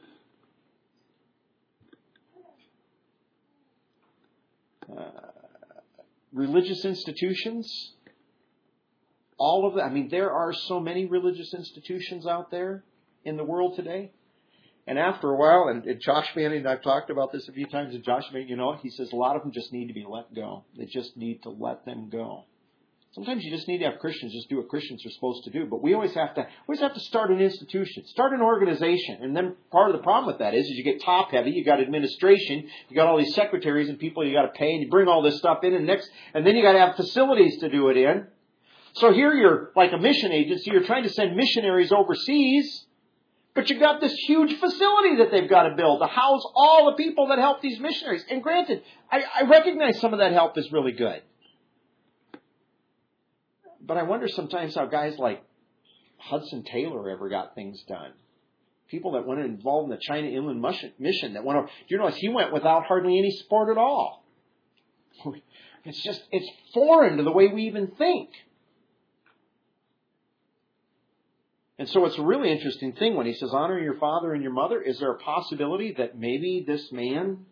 Speaker 1: Religious institutions. All of that. There are so many religious institutions out there in the world today. And after a while, and Josh Manning and I've talked about this a few times, and Josh Manning, he says a lot of them just need to be let go. They just need to let them go. Sometimes you just need to have Christians just do what Christians are supposed to do. But we always have to start an institution, start an organization. And then part of the problem with that is you get top heavy, you got administration, you got all these secretaries and people you got to pay, and you bring all this stuff in, and then you got to have facilities to do it in. So here you're like a mission agency, you're trying to send missionaries overseas, but you've got this huge facility that they've got to build to house all the people that help these missionaries. And granted, I recognize some of that help is really good. But I wonder sometimes how guys like Hudson Taylor ever got things done. People that went involved in the China Inland Mission that went over. Do you realize he went without hardly any support at all? It's foreign to the way we even think. And so it's a really interesting thing when he says, honor your father and your mother. Is there a possibility that maybe this man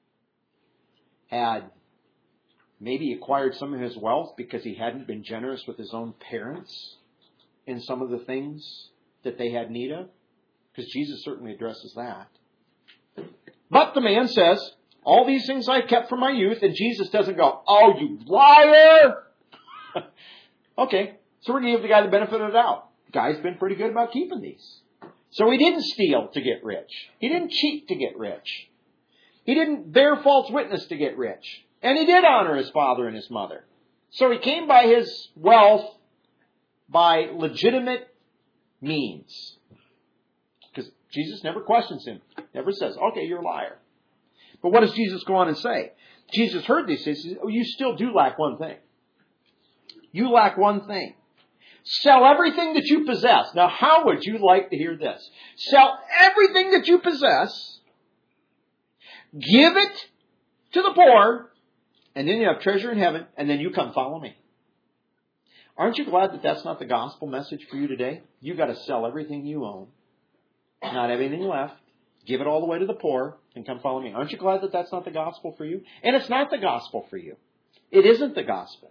Speaker 1: had maybe acquired some of his wealth because he hadn't been generous with his own parents in some of the things that they had need of? Because Jesus certainly addresses that. But the man says, all these things I've kept from my youth, and Jesus doesn't go, oh, you liar! Okay, so we're going to give the guy the benefit of the doubt. The guy's been pretty good about keeping these. So he didn't steal to get rich. He didn't cheat to get rich. He didn't bear false witness to get rich. And he did honor his father and his mother. So he came by his wealth by legitimate means. Because Jesus never questions him. Never says, okay, you're a liar. But what does Jesus go on and say? Jesus heard this. He says, oh, you still do lack one thing. You lack one thing. Sell everything that you possess. Now, how would you like to hear this? Sell everything that you possess. Give it to the poor. And then you have treasure in heaven. And then you come follow me. Aren't you glad that that's not the gospel message for you today? You've got to sell everything you own. Not have anything left. Give it all the way to the poor. And come follow me. Aren't you glad that that's not the gospel for you? And it's not the gospel for you. It isn't the gospel.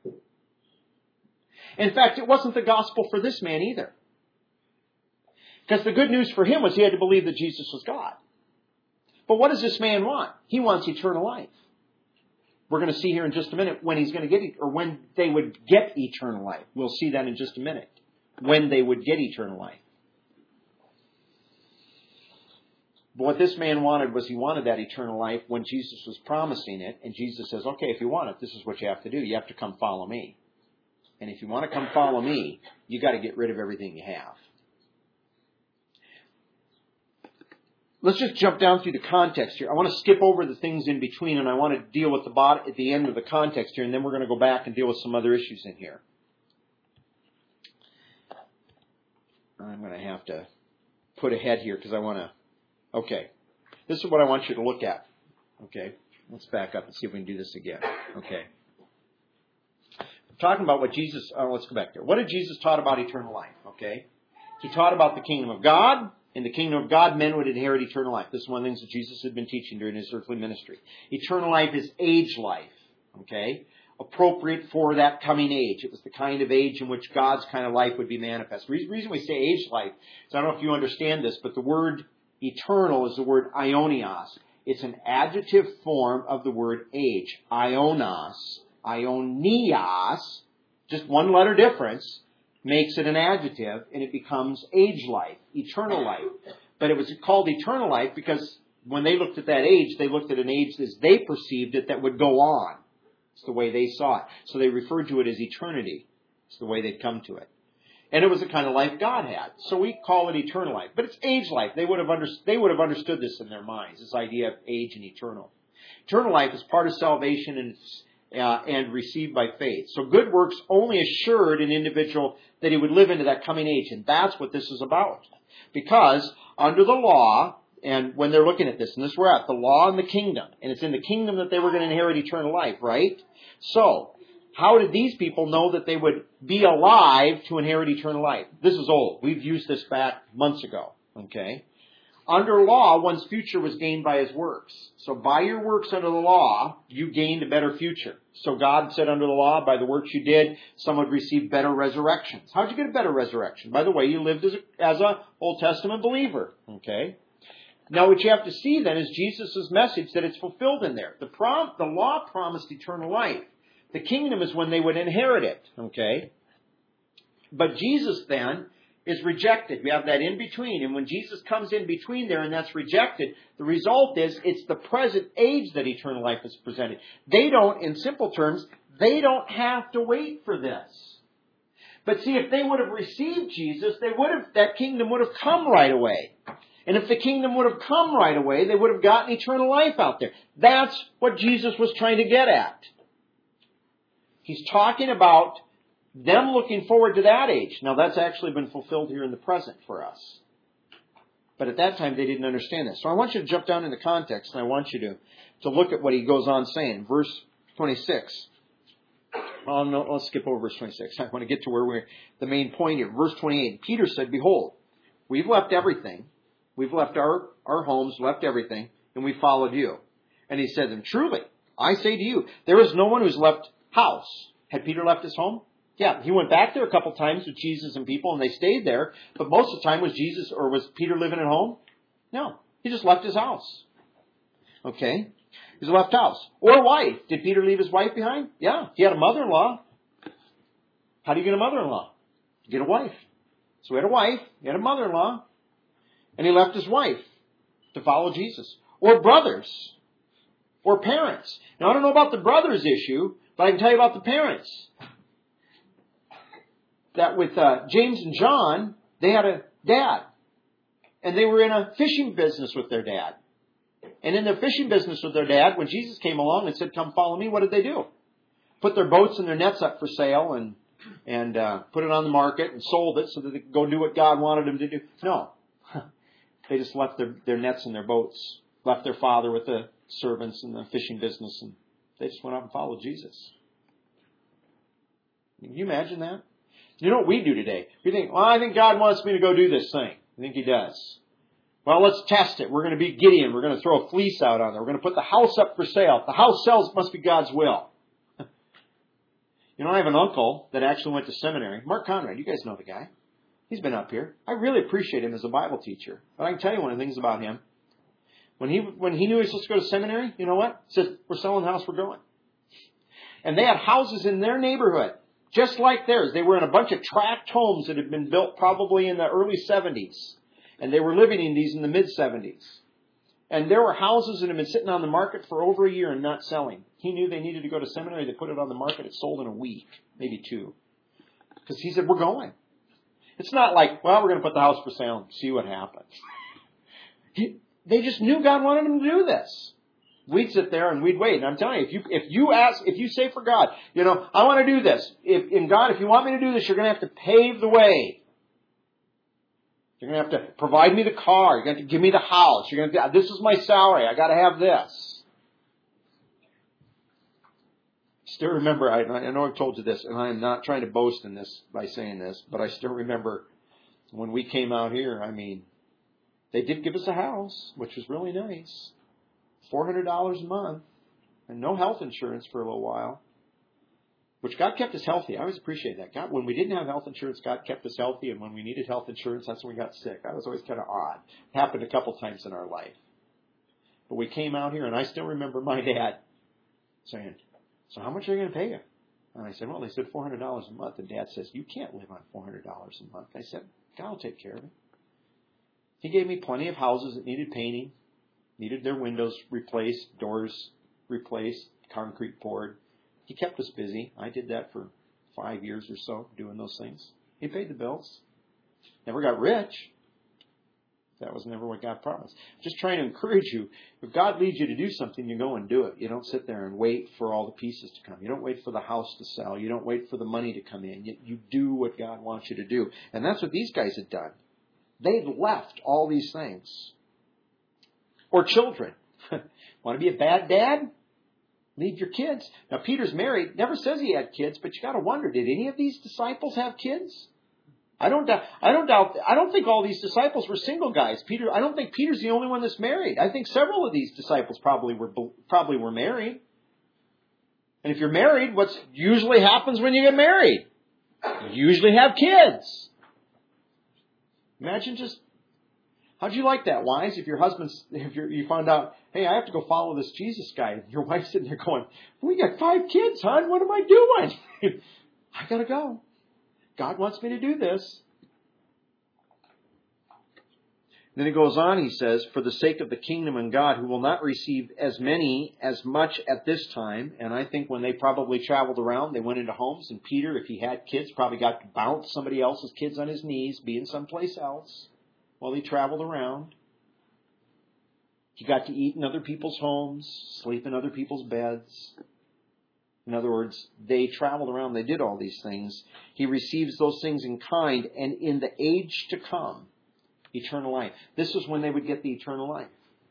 Speaker 1: In fact, it wasn't the gospel for this man either. Because the good news for him was he had to believe that Jesus was God. But what does this man want? He wants eternal life. We're going to see here in just a minute when he's going to get it, or when they would get eternal life. We'll see that in just a minute. When they would get eternal life. But what this man wanted was he wanted that eternal life when Jesus was promising it. And Jesus says, okay, if you want it, this is what you have to do. You have to come follow me. And if you want to come follow me, you got to get rid of everything you have. Let's just jump down through the context here. I want to skip over the things in between, and I want to deal with at the end of the context here, and then we're going to go back and deal with some other issues in here. I'm going to have to put ahead here because I want to... Okay. This is what I want you to look at. Okay. Let's back up and see if we can do this again. Okay. Talking about what Jesus... let's go back there. What did Jesus taught about eternal life? Okay. He taught about the kingdom of God. In the kingdom of God, men would inherit eternal life. This is one of the things that Jesus had been teaching during his earthly ministry. Eternal life is age life. Okay. Appropriate for that coming age. It was the kind of age in which God's kind of life would be manifest. The reason we say age life is, I don't know if you understand this, but the word eternal is the word aionios. It's an adjective form of the word age. Ionos. Aionios, just one letter difference, makes it an adjective, and it becomes age life, eternal life. But it was called eternal life because when they looked at that age, they looked at an age as they perceived it that would go on. It's the way they saw it. So they referred to it as eternity. It's the way they'd come to it. And it was the kind of life God had. So we call it eternal life. But it's age life. They would have understood this in their minds, this idea of age and eternal. Eternal life is part of salvation and received by faith. So good works only assured an individual that he would live into that coming age. And that's what this is about. Because under the law, and when they're looking at this, and this we're at, the law and the kingdom. And it's in the kingdom that they were going to inherit eternal life, right? So, how did these people know that they would be alive to inherit eternal life? This is old. We've used this back months ago. Okay? Under law, one's future was gained by his works. So by your works under the law, you gained a better future. So God said under the law, by the works you did, some would receive better resurrections. How'd you get a better resurrection? By the way, you lived as a Old Testament believer. Okay? Now what you have to see then is Jesus' message that it's fulfilled in there. The law promised eternal life. The kingdom is when they would inherit it. Okay? But Jesus then is rejected. We have that in between. And when Jesus comes in between there and that's rejected, the result is it's the present age that eternal life is presented. They don't, in simple terms, they don't have to wait for this. But see, if they would have received Jesus, that kingdom would have come right away. And if the kingdom would have come right away, they would have gotten eternal life out there. That's what Jesus was trying to get at. He's talking about them looking forward to that age. Now, that's actually been fulfilled here in the present for us. But at that time, they didn't understand this. So I want you to jump down into context, and I want you to look at what he goes on saying. Verse 26. Oh, no, let's skip over verse 26. I want to get to where the main point here. Verse 28. Peter said, "Behold, we've left everything. We've left our homes, left everything, and we followed you." And he said to them, "Truly, I say to you, there is no one who's left house." Had Peter left his home? Yeah, he went back there a couple times with Jesus and people, and they stayed there. But most of the time, was Peter living at home? No, he just left his house. Okay, he's left house or wife. Did Peter leave his wife behind? Yeah, he had a mother-in-law. How do you get a mother-in-law? You get a wife. So he had a wife, he had a mother-in-law, and he left his wife to follow Jesus. Or brothers, or parents. Now I don't know about the brothers issue, but I can tell you about the parents. That with James and John, they had a dad. And they were in a fishing business with their dad. And in their fishing business with their dad, when Jesus came along and said, "Come follow me," what did they do? Put their boats and their nets up for sale and put it on the market and sold it so that they could go do what God wanted them to do. No. They just left their nets and their boats, left their father with the servants in the fishing business, and they just went out and followed Jesus. Can you imagine that? You know what we do today? We think, well, I think God wants me to go do this thing. I think He does. Well, let's test it. We're going to be Gideon. We're going to throw a fleece out on there. We're going to put the house up for sale. If the house sells, it must be God's will. You know, I have an uncle that actually went to seminary. Mark Conrad, you guys know the guy. He's been up here. I really appreciate him as a Bible teacher. But I can tell you one of the things about him. When he knew he was supposed to go to seminary, you know what? He said, "We're selling the house, we're going." And they had houses in their neighborhood, just like theirs. They were in a bunch of tract homes that had been built probably in the early 70s. And they were living in these in the mid-70s. And there were houses that had been sitting on the market for over a year and not selling. He knew they needed to go to seminary. They put it on the market. It sold in a week, maybe 2. Because he said, "We're going." It's not like, well, we're going to put the house for sale and see what happens. They just knew God wanted them to do this. We'd sit there and we'd wait. And I'm telling you, if you say for God, you know, "I want to do this. If you want me to do this, you're going to have to pave the way. You're going to have to provide me the car. You're going to have to give me the house. You're going to, this is my salary. I got to have this." Still remember, I know I've told you this, and I am not trying to boast in this by saying this, but I still remember when we came out here, they did give us a house, which was really nice. $400 a month, and no health insurance for a little while, which God kept us healthy. I always appreciate that. God, when we didn't have health insurance, God kept us healthy, and when we needed health insurance, that's when we got sick. That was always kind of odd. It happened a couple times in our life. But we came out here, and I still remember my dad saying, "So how much are you going to pay you?" And I said, "Well, they said $400 a month." And Dad says, "You can't live on $400 a month." I said, "God will take care of it." He gave me plenty of houses that needed painting. Needed their windows replaced, doors replaced, concrete poured. He kept us busy. I did that for 5 years or so, doing those things. He paid the bills. Never got rich. That was never what God promised. Just trying to encourage you. If God leads you to do something, you go and do it. You don't sit there and wait for all the pieces to come. You don't wait for the house to sell. You don't wait for the money to come in. You do what God wants you to do. And that's what these guys had done. They'd left all these things. Or children. Want to be a bad dad? Leave your kids. Now, Peter's married. Never says he had kids, but you got to wonder, did any of these disciples have kids? I don't think all these disciples were single guys. I don't think Peter's the only one that's married. I think several of these disciples probably were married. And if you're married, what usually happens when you get married? You usually have kids. Imagine just, how'd you like that, wives? If you found out, hey, I have to go follow this Jesus guy, and your wife's sitting there going, we got 5 kids, hon. What am I doing? I gotta go. God wants me to do this. Then he goes on, he says, for the sake of the kingdom and God, who will not receive as much at this time. And I think when they probably traveled around, they went into homes, and Peter, if he had kids, probably got to bounce somebody else's kids on his knees, being someplace else while he traveled around. He got to eat in other people's homes, sleep in other people's beds. In other words, they traveled around, they did all these things. He receives those things in kind, and in the age to come, eternal life. This is when they would get the eternal life.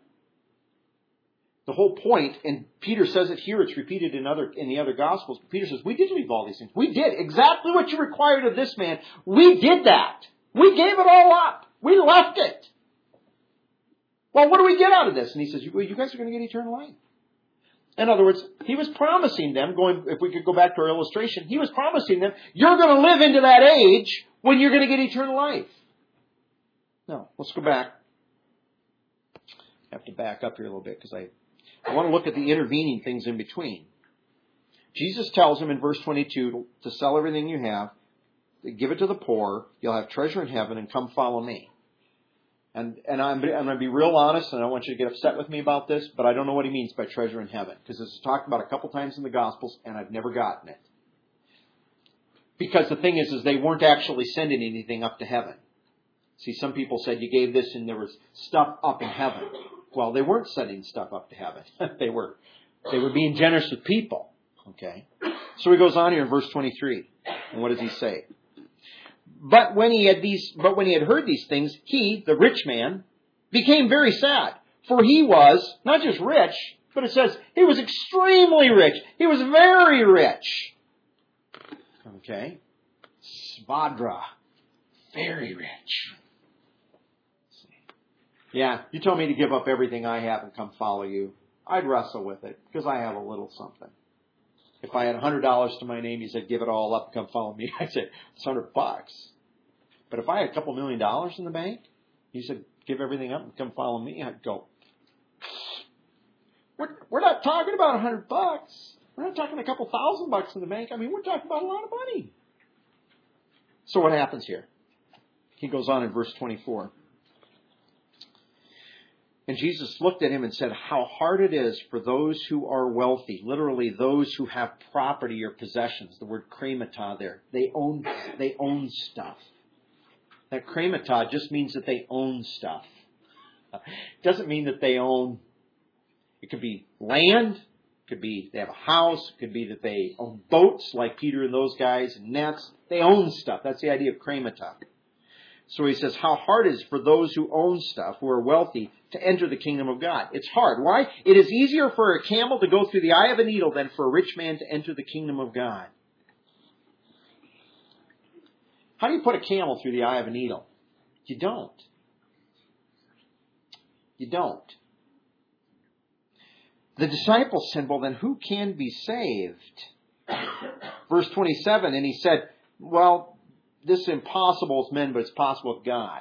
Speaker 1: The whole point, and Peter says it here, it's repeated in the other Gospels. Peter says, we did leave all these things. We did exactly what you required of this man. We did that. We gave it all up. We left it. Well, what do we get out of this? And he says, well, you guys are going to get eternal life. In other words, he was promising them, if we could go back to our illustration, he was promising them, you're going to live into that age when you're going to get eternal life. Now, let's go back. I have to back up here a little bit because I want to look at the intervening things in between. Jesus tells him in verse 22 to sell everything you have, give it to the poor, you'll have treasure in heaven, and come follow me. And I'm going to be real honest, and I don't want you to get upset with me about this, but I don't know what he means by treasure in heaven, because it's talked about a couple times in the Gospels, and I've never gotten it. Because the thing is they weren't actually sending anything up to heaven. See, some people said you gave this and there was stuff up in heaven. Well, they weren't sending stuff up to heaven. They were being generous with people. Okay? So he goes on here in verse 23. And what does he say? But when he had heard these things, he, the rich man, became very sad. For he was not just rich, but it says he was extremely rich. He was very rich. Okay? Svadra. Very rich. Yeah, you told me to give up everything I have and come follow you. I'd wrestle with it because I have a little something. If I had $100 to my name, you said, give it all up and come follow me. I'd say, it's $100. But if I had a couple $1 million in the bank, you said, give everything up and come follow me, I'd go, we're not talking about $100. We're not talking a couple $1,000 in the bank. I mean, we're talking about a lot of money. So what happens here? He goes on in verse 24. And Jesus looked at him and said, how hard it is for those who are wealthy, literally those who have property or possessions. The word kremata there. They own stuff. That kremata just means that they own stuff. It doesn't mean that they own, it could be land, it could be they have a house, it could be that they own boats like Peter and those guys and nets. They own stuff. That's the idea of kremata. So he says, how hard it is for those who own stuff, who are wealthy, to enter the kingdom of God. It's hard. Why? It is easier for a camel to go through the eye of a needle than for a rich man to enter the kingdom of God. How do you put a camel through the eye of a needle? You don't. You don't. The disciples said, well, then who can be saved? Verse 27, and he said, well, this is impossible with men, but it's possible with God.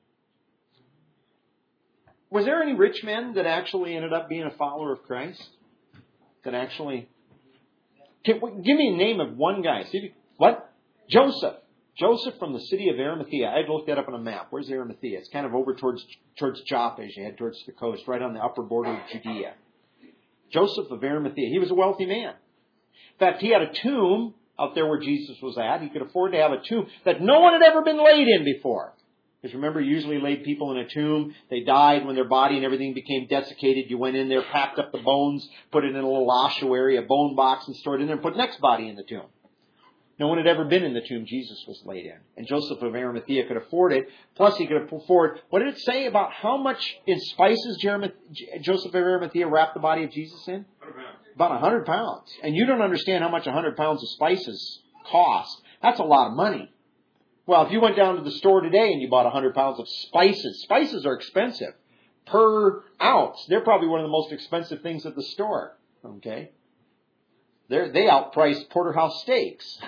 Speaker 1: Was there any rich men that actually ended up being a follower of Christ? That actually... Give me a name of one guy. What? Joseph. Joseph from the city of Arimathea. I had looked that up on a map. Where's Arimathea? It's kind of over towards Joppa as you head towards the coast, right on the upper border of Judea. Joseph of Arimathea. He was a wealthy man. In fact, he had a tomb out there where Jesus was at. He could afford to have a tomb that no one had ever been laid in before. Because remember, you usually laid people in a tomb. They died when their body and everything became desiccated. You went in there, packed up the bones, put it in a little ossuary, a bone box, and stored it in there, and put the next body in the tomb. No one had ever been in the tomb Jesus was laid in. And Joseph of Arimathea could afford it. Plus, he could afford, what did it say about how much in spices Joseph of Arimathea wrapped the body of Jesus in?
Speaker 3: 100 pounds.
Speaker 1: About 100 pounds. And you don't understand how much 100 pounds of spices cost. That's a lot of money. Well, if you went down to the store today and you bought 100 pounds of spices are expensive. Per ounce. They're probably one of the most expensive things at the store. Okay? They outprice porterhouse steaks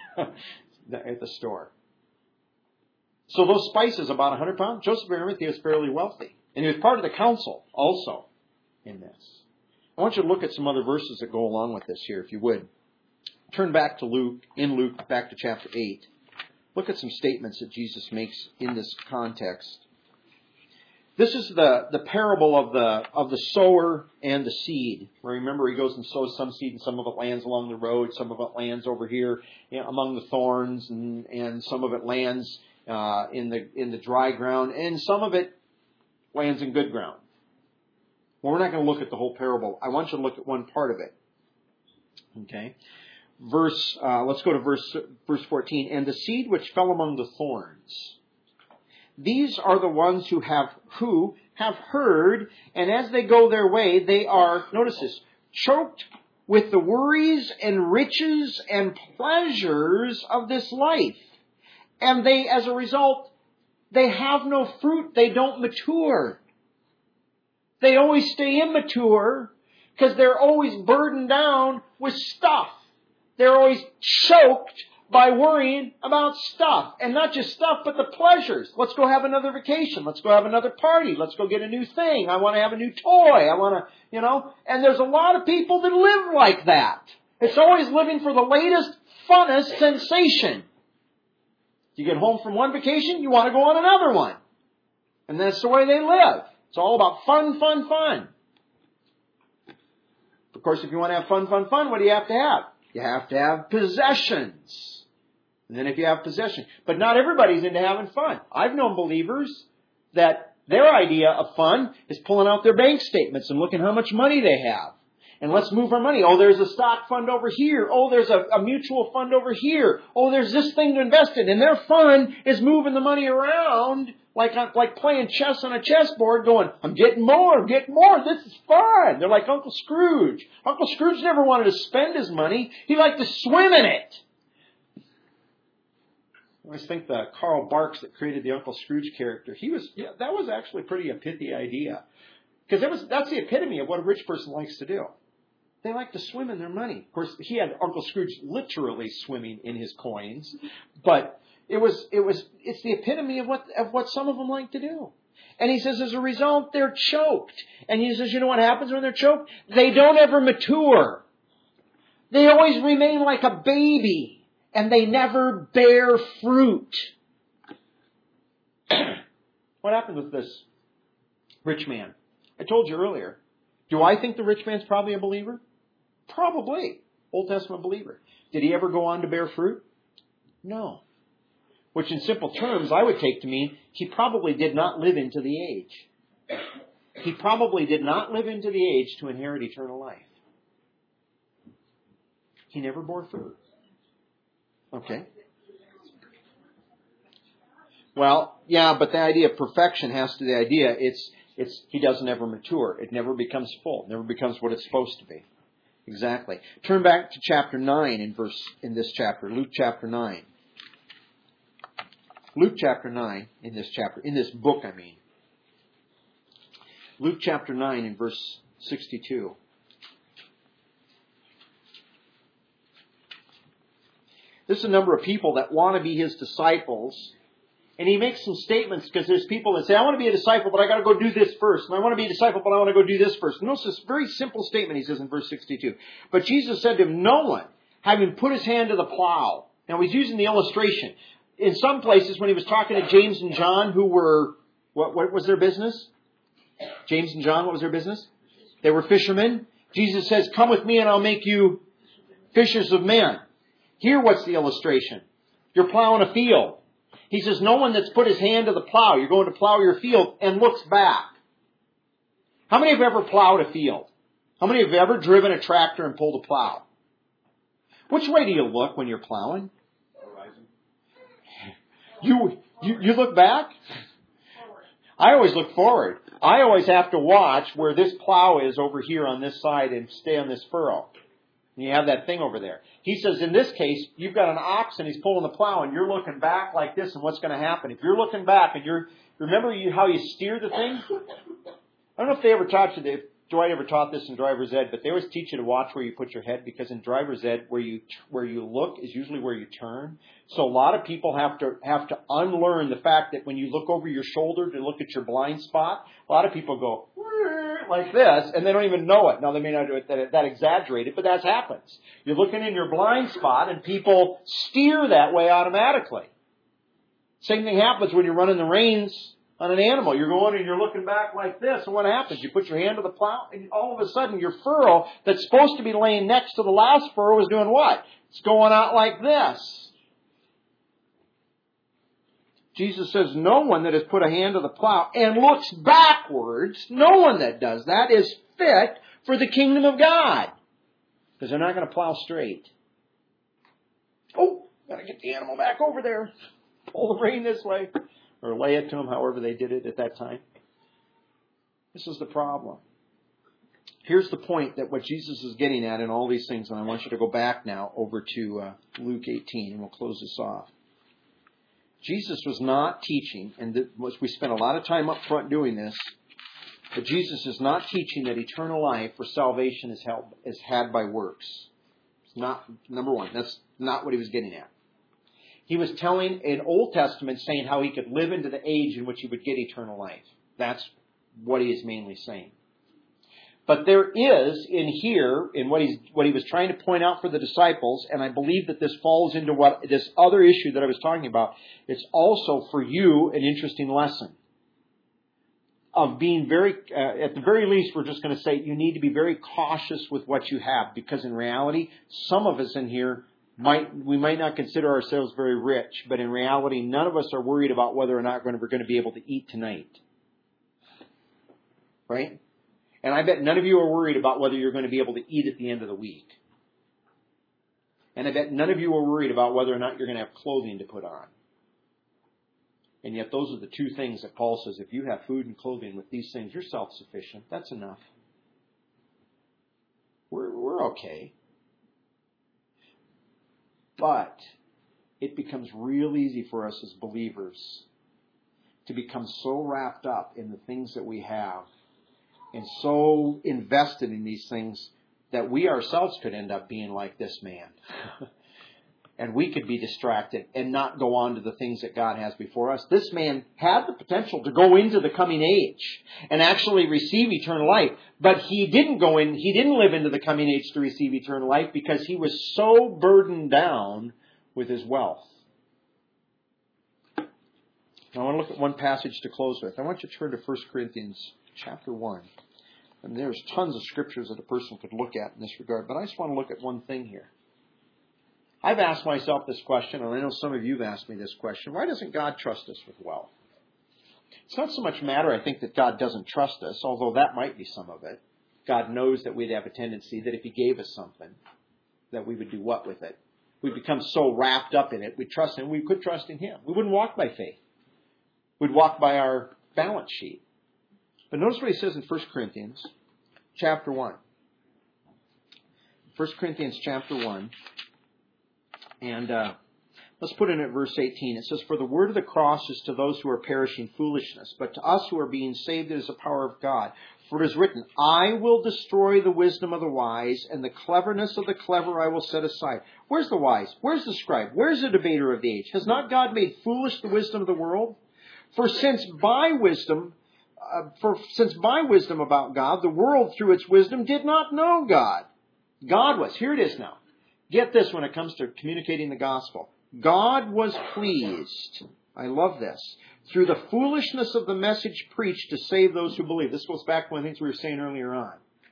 Speaker 1: at the store. So those spices, about 100 pounds. Joseph of Arimathea is fairly wealthy. And he was part of the council also in this. I want you to look at some other verses that go along with this here, if you would. Turn back to Luke, back to chapter 8. Look at some statements that Jesus makes in this context. This is the parable of the sower and the seed. Where remember, he goes and sows some seed, and some of it lands along the road, some of it lands over here among the thorns, and some of it lands in the dry ground, and some of it lands in good ground. Well, we're not going to look at the whole parable. I want you to look at one part of it. Okay, let's go to verse 14. And the seed which fell among the thorns. These are the ones who have heard, and as they go their way, they are, notice this, choked with the worries and riches and pleasures of this life. And they, as a result, they have no fruit. They don't mature. They always stay immature because they're always burdened down with stuff. They're always choked by worrying about stuff. And not just stuff, but the pleasures. Let's go have another vacation. Let's go have another party. Let's go get a new thing. I want to have a new toy. I want to, And there's a lot of people that live like that. It's always living for the latest, funnest sensation. You get home from one vacation, you want to go on another one. And that's the way they live. It's all about fun, fun, fun. Of course, if you want to have fun, fun, fun, what do you have to have? You have to have possessions. And then if you have possession. But not everybody's into having fun. I've known believers that their idea of fun is pulling out their bank statements and looking how much money they have. And let's move our money. Oh, there's a stock fund over here. Oh, there's a mutual fund over here. Oh, there's this thing to invest in. And their fun is moving the money around like playing chess on a chessboard going, I'm getting more. This is fun. They're like Uncle Scrooge. Uncle Scrooge never wanted to spend his money. He liked to swim in it. I always think that Carl Barks that created the Uncle Scrooge character, that was actually pretty a pithy idea. Because that's the epitome of what a rich person likes to do. They like to swim in their money. Of course, he had Uncle Scrooge literally swimming in his coins, but it's the epitome of what some of them like to do. And he says, as a result, they're choked. And he says, you know what happens when they're choked? They don't ever mature. They always remain like a baby, and they never bear fruit. What happened with this rich man? I told you earlier. Do I think the rich man's probably a believer? Probably. Old Testament believer. Did he ever go on to bear fruit? No. Which in simple terms I would take to mean he probably did not live into the age. He probably did not live into the age to inherit eternal life. He never bore fruit. Okay. Well, yeah, but the idea of perfection has to the idea he doesn't ever mature. It never becomes full. It never becomes what it's supposed to be. Exactly. Turn back to chapter 9 in this chapter. Luke chapter 9. Luke chapter 9 in this chapter. In this book, I mean. Luke chapter 9 in verse 62. This is a number of people that want to be his disciples. And he makes some statements because there's people that say, I want to be a disciple, but I got to go do this first. And I want to be a disciple, but I want to go do this first. And notice this very simple statement he says in verse 62. But Jesus said to him, no one, having put his hand to the plow. Now he's using the illustration. in some places when he was talking to James and John, who were, what was their business? James and John, what was their business? They were fishermen. Jesus says, come with me and I'll make you fishers of men. Here, what's the illustration? You're plowing a field. He says, no one that's put his hand to the plow, you're going to plow your field, and looks back. How many have ever plowed a field? How many have ever driven a tractor and pulled a plow? Which way do you look when you're plowing? You look back? I always look forward. I always have to watch where this plow is over here on this side and stay on this furrow. And you have that thing over there. He says, in this case, you've got an ox and he's pulling the plow and you're looking back like this, and what's going to happen? If you're looking back and remember how you steer the thing? I don't know if they ever taught you, if Dwight ever taught this in driver's ed, but they always teach you to watch where you put your head, because in driver's ed, where you look is usually where you turn. So a lot of people have to unlearn the fact that when you look over your shoulder to look at your blind spot, a lot of people go like this, and they don't even know it. Now, they may not do it that exaggerated, but that happens. You're looking in your blind spot, and people steer that way automatically. Same thing happens when you're running the reins on an animal. You're going and you're looking back like this, and what happens? You put your hand to the plow, and all of a sudden your furrow that's supposed to be laying next to the last furrow is doing what? It's going out like this. Jesus says, no one that has put a hand to the plow and looks backwards, no one that does that is fit for the kingdom of God. Because they're not going to plow straight. Oh, got to get the animal back over there. Pull the rein this way. Or lay it to them, however they did it at that time. This is the problem. Here's the point that what Jesus is getting at in all these things, and I want you to go back now over to Luke 18, and we'll close this off. Jesus was not teaching, and we spent a lot of time up front doing this, but Jesus is not teaching that eternal life or salvation is had by works. It's not, number one, that's not what he was getting at. He was telling in Old Testament, saying how he could live into the age in which he would get eternal life. That's what he is mainly saying. But there is in here, in what he was trying to point out for the disciples, and I believe that this falls into this other issue that I was talking about. It's also for you an interesting lesson of being very, at the very least, we're just going to say you need to be very cautious with what you have, because in reality, some of us in here we might not consider ourselves very rich, but in reality, none of us are worried about whether or not we're going to be able to eat tonight. Right? And I bet none of you are worried about whether you're going to be able to eat at the end of the week. And I bet none of you are worried about whether or not you're going to have clothing to put on. And yet those are the two things that Paul says, if you have food and clothing with these things, you're self-sufficient. That's enough. We're okay. But it becomes real easy for us as believers to become so wrapped up in the things that we have and so invested in these things that we ourselves could end up being like this man. And we could be distracted and not go on to the things that God has before us. This man had the potential to go into the coming age and actually receive eternal life. But he didn't live into the coming age to receive eternal life because he was so burdened down with his wealth. Now I want to look at one passage to close with. I want you to turn to 1 Corinthians chapter 1. And there's tons of scriptures that a person could look at in this regard. But I just want to look at one thing here. I've asked myself this question, and I know some of you have asked me this question. Why doesn't God trust us with wealth? It's not so much matter, I think, that God doesn't trust us, although that might be some of it. God knows that we'd have a tendency that if He gave us something, that we would do what with it? We'd become so wrapped up in it, we'd trust Him. We could trust in Him. We wouldn't walk by faith. We'd walk by our balance sheet. But notice what he says in 1 Corinthians chapter 1. 1 Corinthians chapter 1. And let's put in at verse 18. It says, "For the word of the cross is to those who are perishing foolishness, but to us who are being saved it is the power of God. For it is written, I will destroy the wisdom of the wise, and the cleverness of the clever I will set aside." Where's the wise? Where's the scribe? Where's the debater of the age? Has not God made foolish the wisdom of the world? For since by wisdom about God, the world through its wisdom did not know God. God was. Here it is now. Get this when it comes to communicating the gospel. God was pleased. I love this. Through the foolishness of the message preached to save those who believe. This goes back to one of the things we were saying earlier on.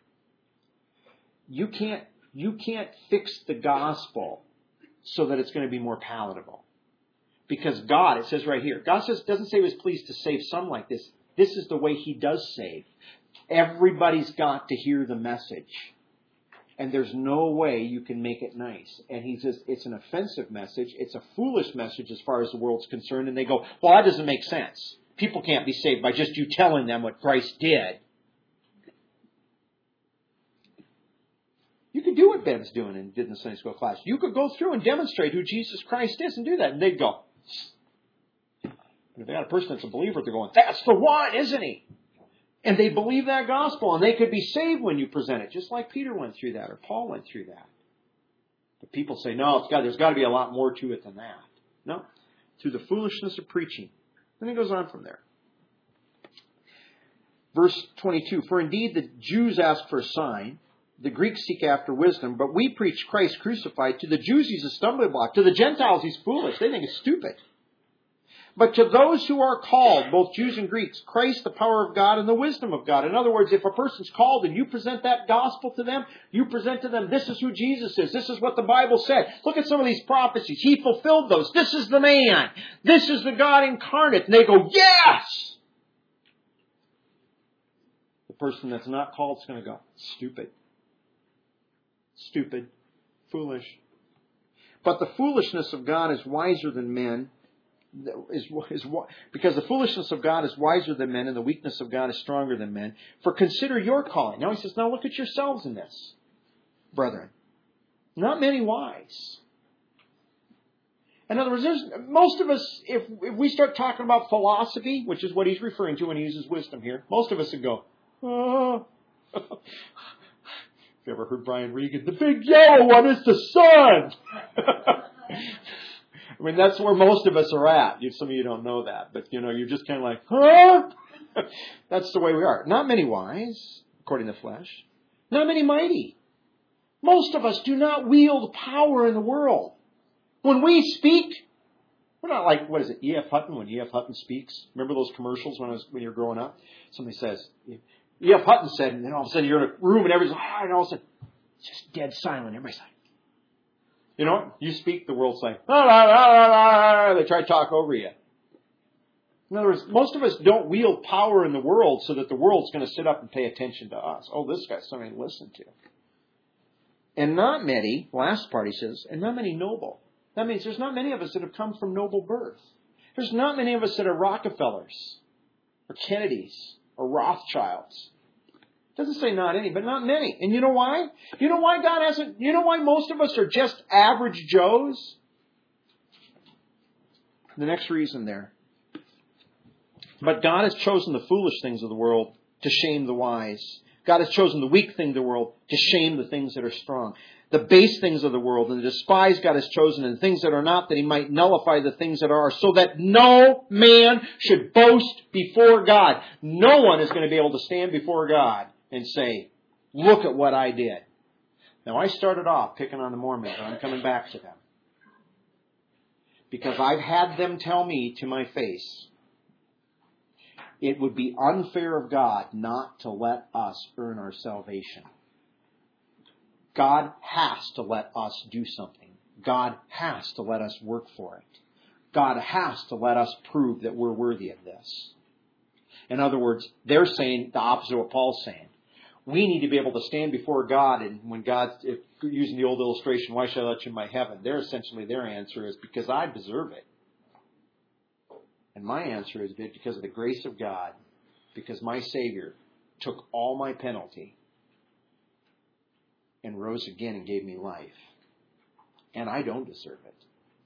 Speaker 1: You can't fix the gospel so that it's going to be more palatable. Because God, it says right here, God doesn't say He was pleased to save some like this. This is the way He does save. Everybody's got to hear the message. And there's no way you can make it nice. And He says it's an offensive message. It's a foolish message as far as the world's concerned. And they go, well, that doesn't make sense. People can't be saved by just you telling them what Christ did. You could do what Ben's doing and did in the Sunday school class. You could go through and demonstrate who Jesus Christ is and do that. And they'd go. But if they got a person that's a believer, they're going, that's the one, isn't he? And they believe that gospel, and they could be saved when you present it, just like Peter went through that, or Paul went through that. But people say, no, there's got to be a lot more to it than that. No. Through the foolishness of preaching. Then it goes on from there. Verse 22, for indeed the Jews ask for a sign, the Greeks seek after wisdom, but we preach Christ crucified. To the Jews He's a stumbling block. To the Gentiles He's foolish. They think it's stupid. But to those who are called, both Jews and Greeks, Christ the power of God and the wisdom of God. In other words, if a person's called and you present that gospel to them, you present to them, this is who Jesus is. This is what the Bible said. Look at some of these prophecies. He fulfilled those. This is the man. This is the God incarnate. And they go, yes! The person that's not called is going to go, stupid. Stupid. Foolish. But the foolishness of God is wiser than men. Because the foolishness of God is wiser than men and the weakness of God is stronger than men. For consider your calling. Now he says, now look at yourselves in this, brethren. Not many wise. In other words, most of us, if we start talking about philosophy, which is what he's referring to when he uses wisdom here, most of us would go, oh. Have you ever heard Brian Regan? The big yellow one is the sun. I mean, that's where most of us are at. Some of you don't know that. But, you're just kind of like, huh? That's the way we are. Not many wise, according to the flesh. Not many mighty. Most of us do not wield power in the world. When we speak, we're not like, what is it, E.F. Hutton, when E.F. Hutton speaks? Remember those commercials when you were growing up? Somebody says, E.F. Hutton said, and then all of a sudden you're in a room and everybody's like, and all of a sudden, it's just dead silent. Everybody's like, you know what? You speak, the world's like, la, la, la, la, la. They try to talk over you. In other words, most of us don't wield power in the world so that the world's going to sit up and pay attention to us. Oh, this guy's something to listen to. And not many, last part he says, and not many noble. That means there's not many of us that have come from noble birth. There's not many of us that are Rockefellers or Kennedys or Rothschilds. It doesn't say not any, but not many. And you know why? You know why God hasn't, you know why most of us are just average Joes? The next reason there. But God has chosen the foolish things of the world to shame the wise. God has chosen the weak thing of the world to shame the things that are strong. The base things of the world and the despised God has chosen, and things that are not, that He might nullify the things that are, so that no man should boast before God. No one is going to be able to stand before God and say, look at what I did. Now, I started off picking on the Mormons, and I'm coming back to them. Because I've had them tell me to my face, it would be unfair of God not to let us earn our salvation. God has to let us do something. God has to let us work for it. God has to let us prove that we're worthy of this. In other words, they're saying the opposite of what Paul's saying. We need to be able to stand before God, and when God, using the old illustration, why should I let you in my heaven? Their answer is because I deserve it. And my answer is because of the grace of God, because my Savior took all my penalty and rose again and gave me life. And I don't deserve it.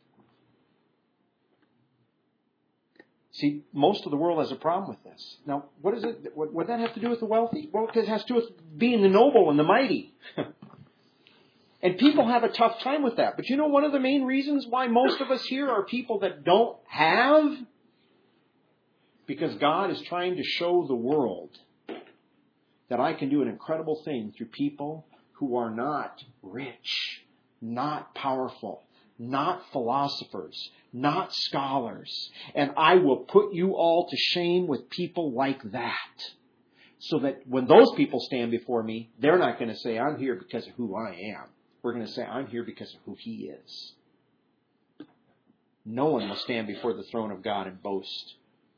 Speaker 1: See, most of the world has a problem with this. Now, what does it? What does that have to do with the wealthy? Well, because it has to do with being the noble and the mighty. And people have a tough time with that. But you know one of the main reasons why most of us here are people that don't have? Because God is trying to show the world that I can do an incredible thing through people who are not rich, not powerful, not philosophers, not scholars. And I will put you all to shame with people like that. So that when those people stand before me, they're not going to say, I'm here because of who I am. We're going to say, I'm here because of who He is. No one will stand before the throne of God and boast.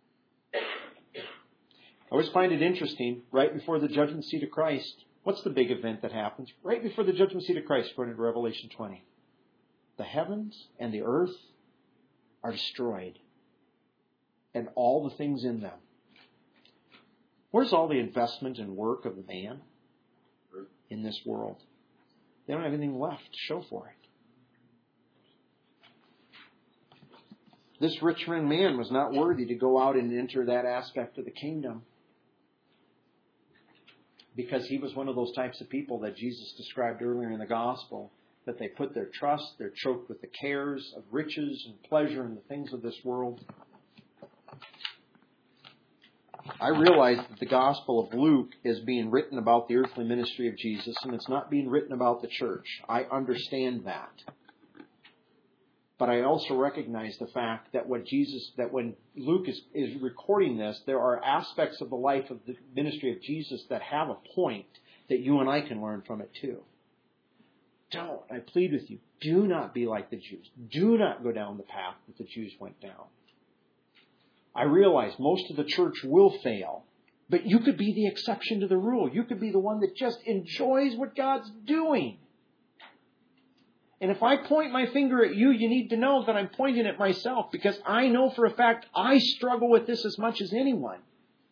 Speaker 1: I always find it interesting, right before the judgment seat of Christ, what's the big event that happens? Right before the judgment seat of Christ, according to Revelation 20. The heavens and the earth are destroyed, and all the things in them. Where's all the investment and work of the man in this world? They don't have anything left to show for it. This rich young man was not worthy to go out and enter that aspect of the kingdom because he was one of those types of people that Jesus described earlier in the gospel, that they put their trust, they're choked with the cares of riches and pleasure and the things of this world. I realize that the Gospel of Luke is being written about the earthly ministry of Jesus, and it's not being written about the church. I understand that. But I also recognize the fact that when Luke is recording this, there are aspects of the life of the ministry of Jesus that have a point that you and I can learn from it too. I plead with you, do not be like the Jews. Do not go down the path that the Jews went down. I realize most of the church will fail, but you could be the exception to the rule. You could be the one that just enjoys what God's doing. And if I point my finger at you, you need to know that I'm pointing at myself, because I know for a fact I struggle with this as much as anyone.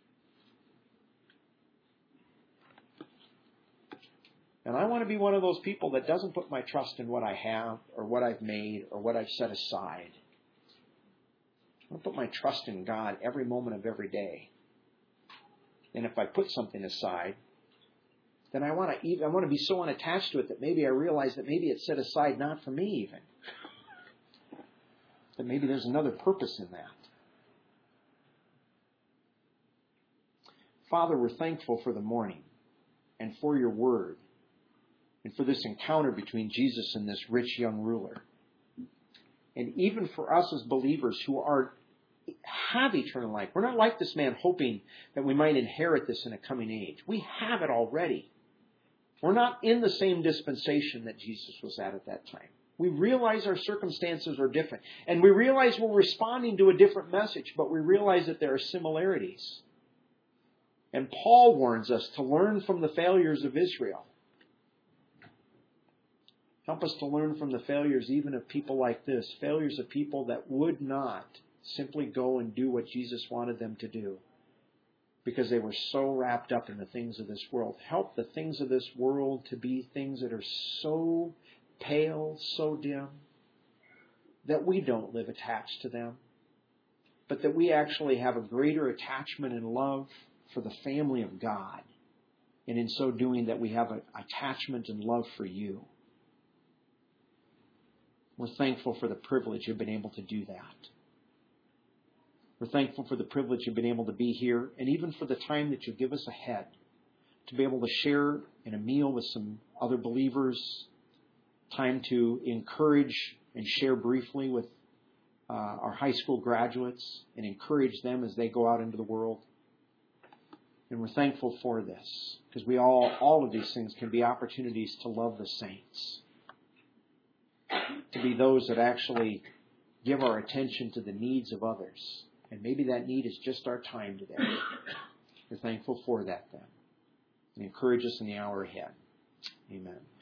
Speaker 1: And I want to be one of those people that doesn't put my trust in what I have or what I've made or what I've set aside. I put my trust in God every moment of every day. And if I put something aside, then I want to be so unattached to it that maybe I realize that maybe it's set aside not for me even. That maybe there's another purpose in that. Father, we're thankful for the morning and for your word and for this encounter between Jesus and this rich young ruler. And even for us as believers who have eternal life, we're not like this man hoping that we might inherit this in a coming age. We have it already. We're not in the same dispensation that Jesus was at that time. We realize our circumstances are different. And we realize we're responding to a different message, but we realize that there are similarities. And Paul warns us to learn from the failures of Israel. Help us to learn from the failures even of people like this, failures of people that would not simply go and do what Jesus wanted them to do because they were so wrapped up in the things of this world. Help the things of this world to be things that are so pale, so dim, that we don't live attached to them, but that we actually have a greater attachment and love for the family of God. And in so doing, that we have an attachment and love for you. We're thankful for the privilege of being able to do that. We're thankful for the privilege of being able to be here, and even for the time that you give us ahead to be able to share in a meal with some other believers, time to encourage and share briefly with our high school graduates and encourage them as they go out into the world. And we're thankful for this, because all of these things can be opportunities to love the saints, to be those that actually give our attention to the needs of others. And maybe that need is just our time today. We're thankful for that then. And encourage us in the hour ahead. Amen.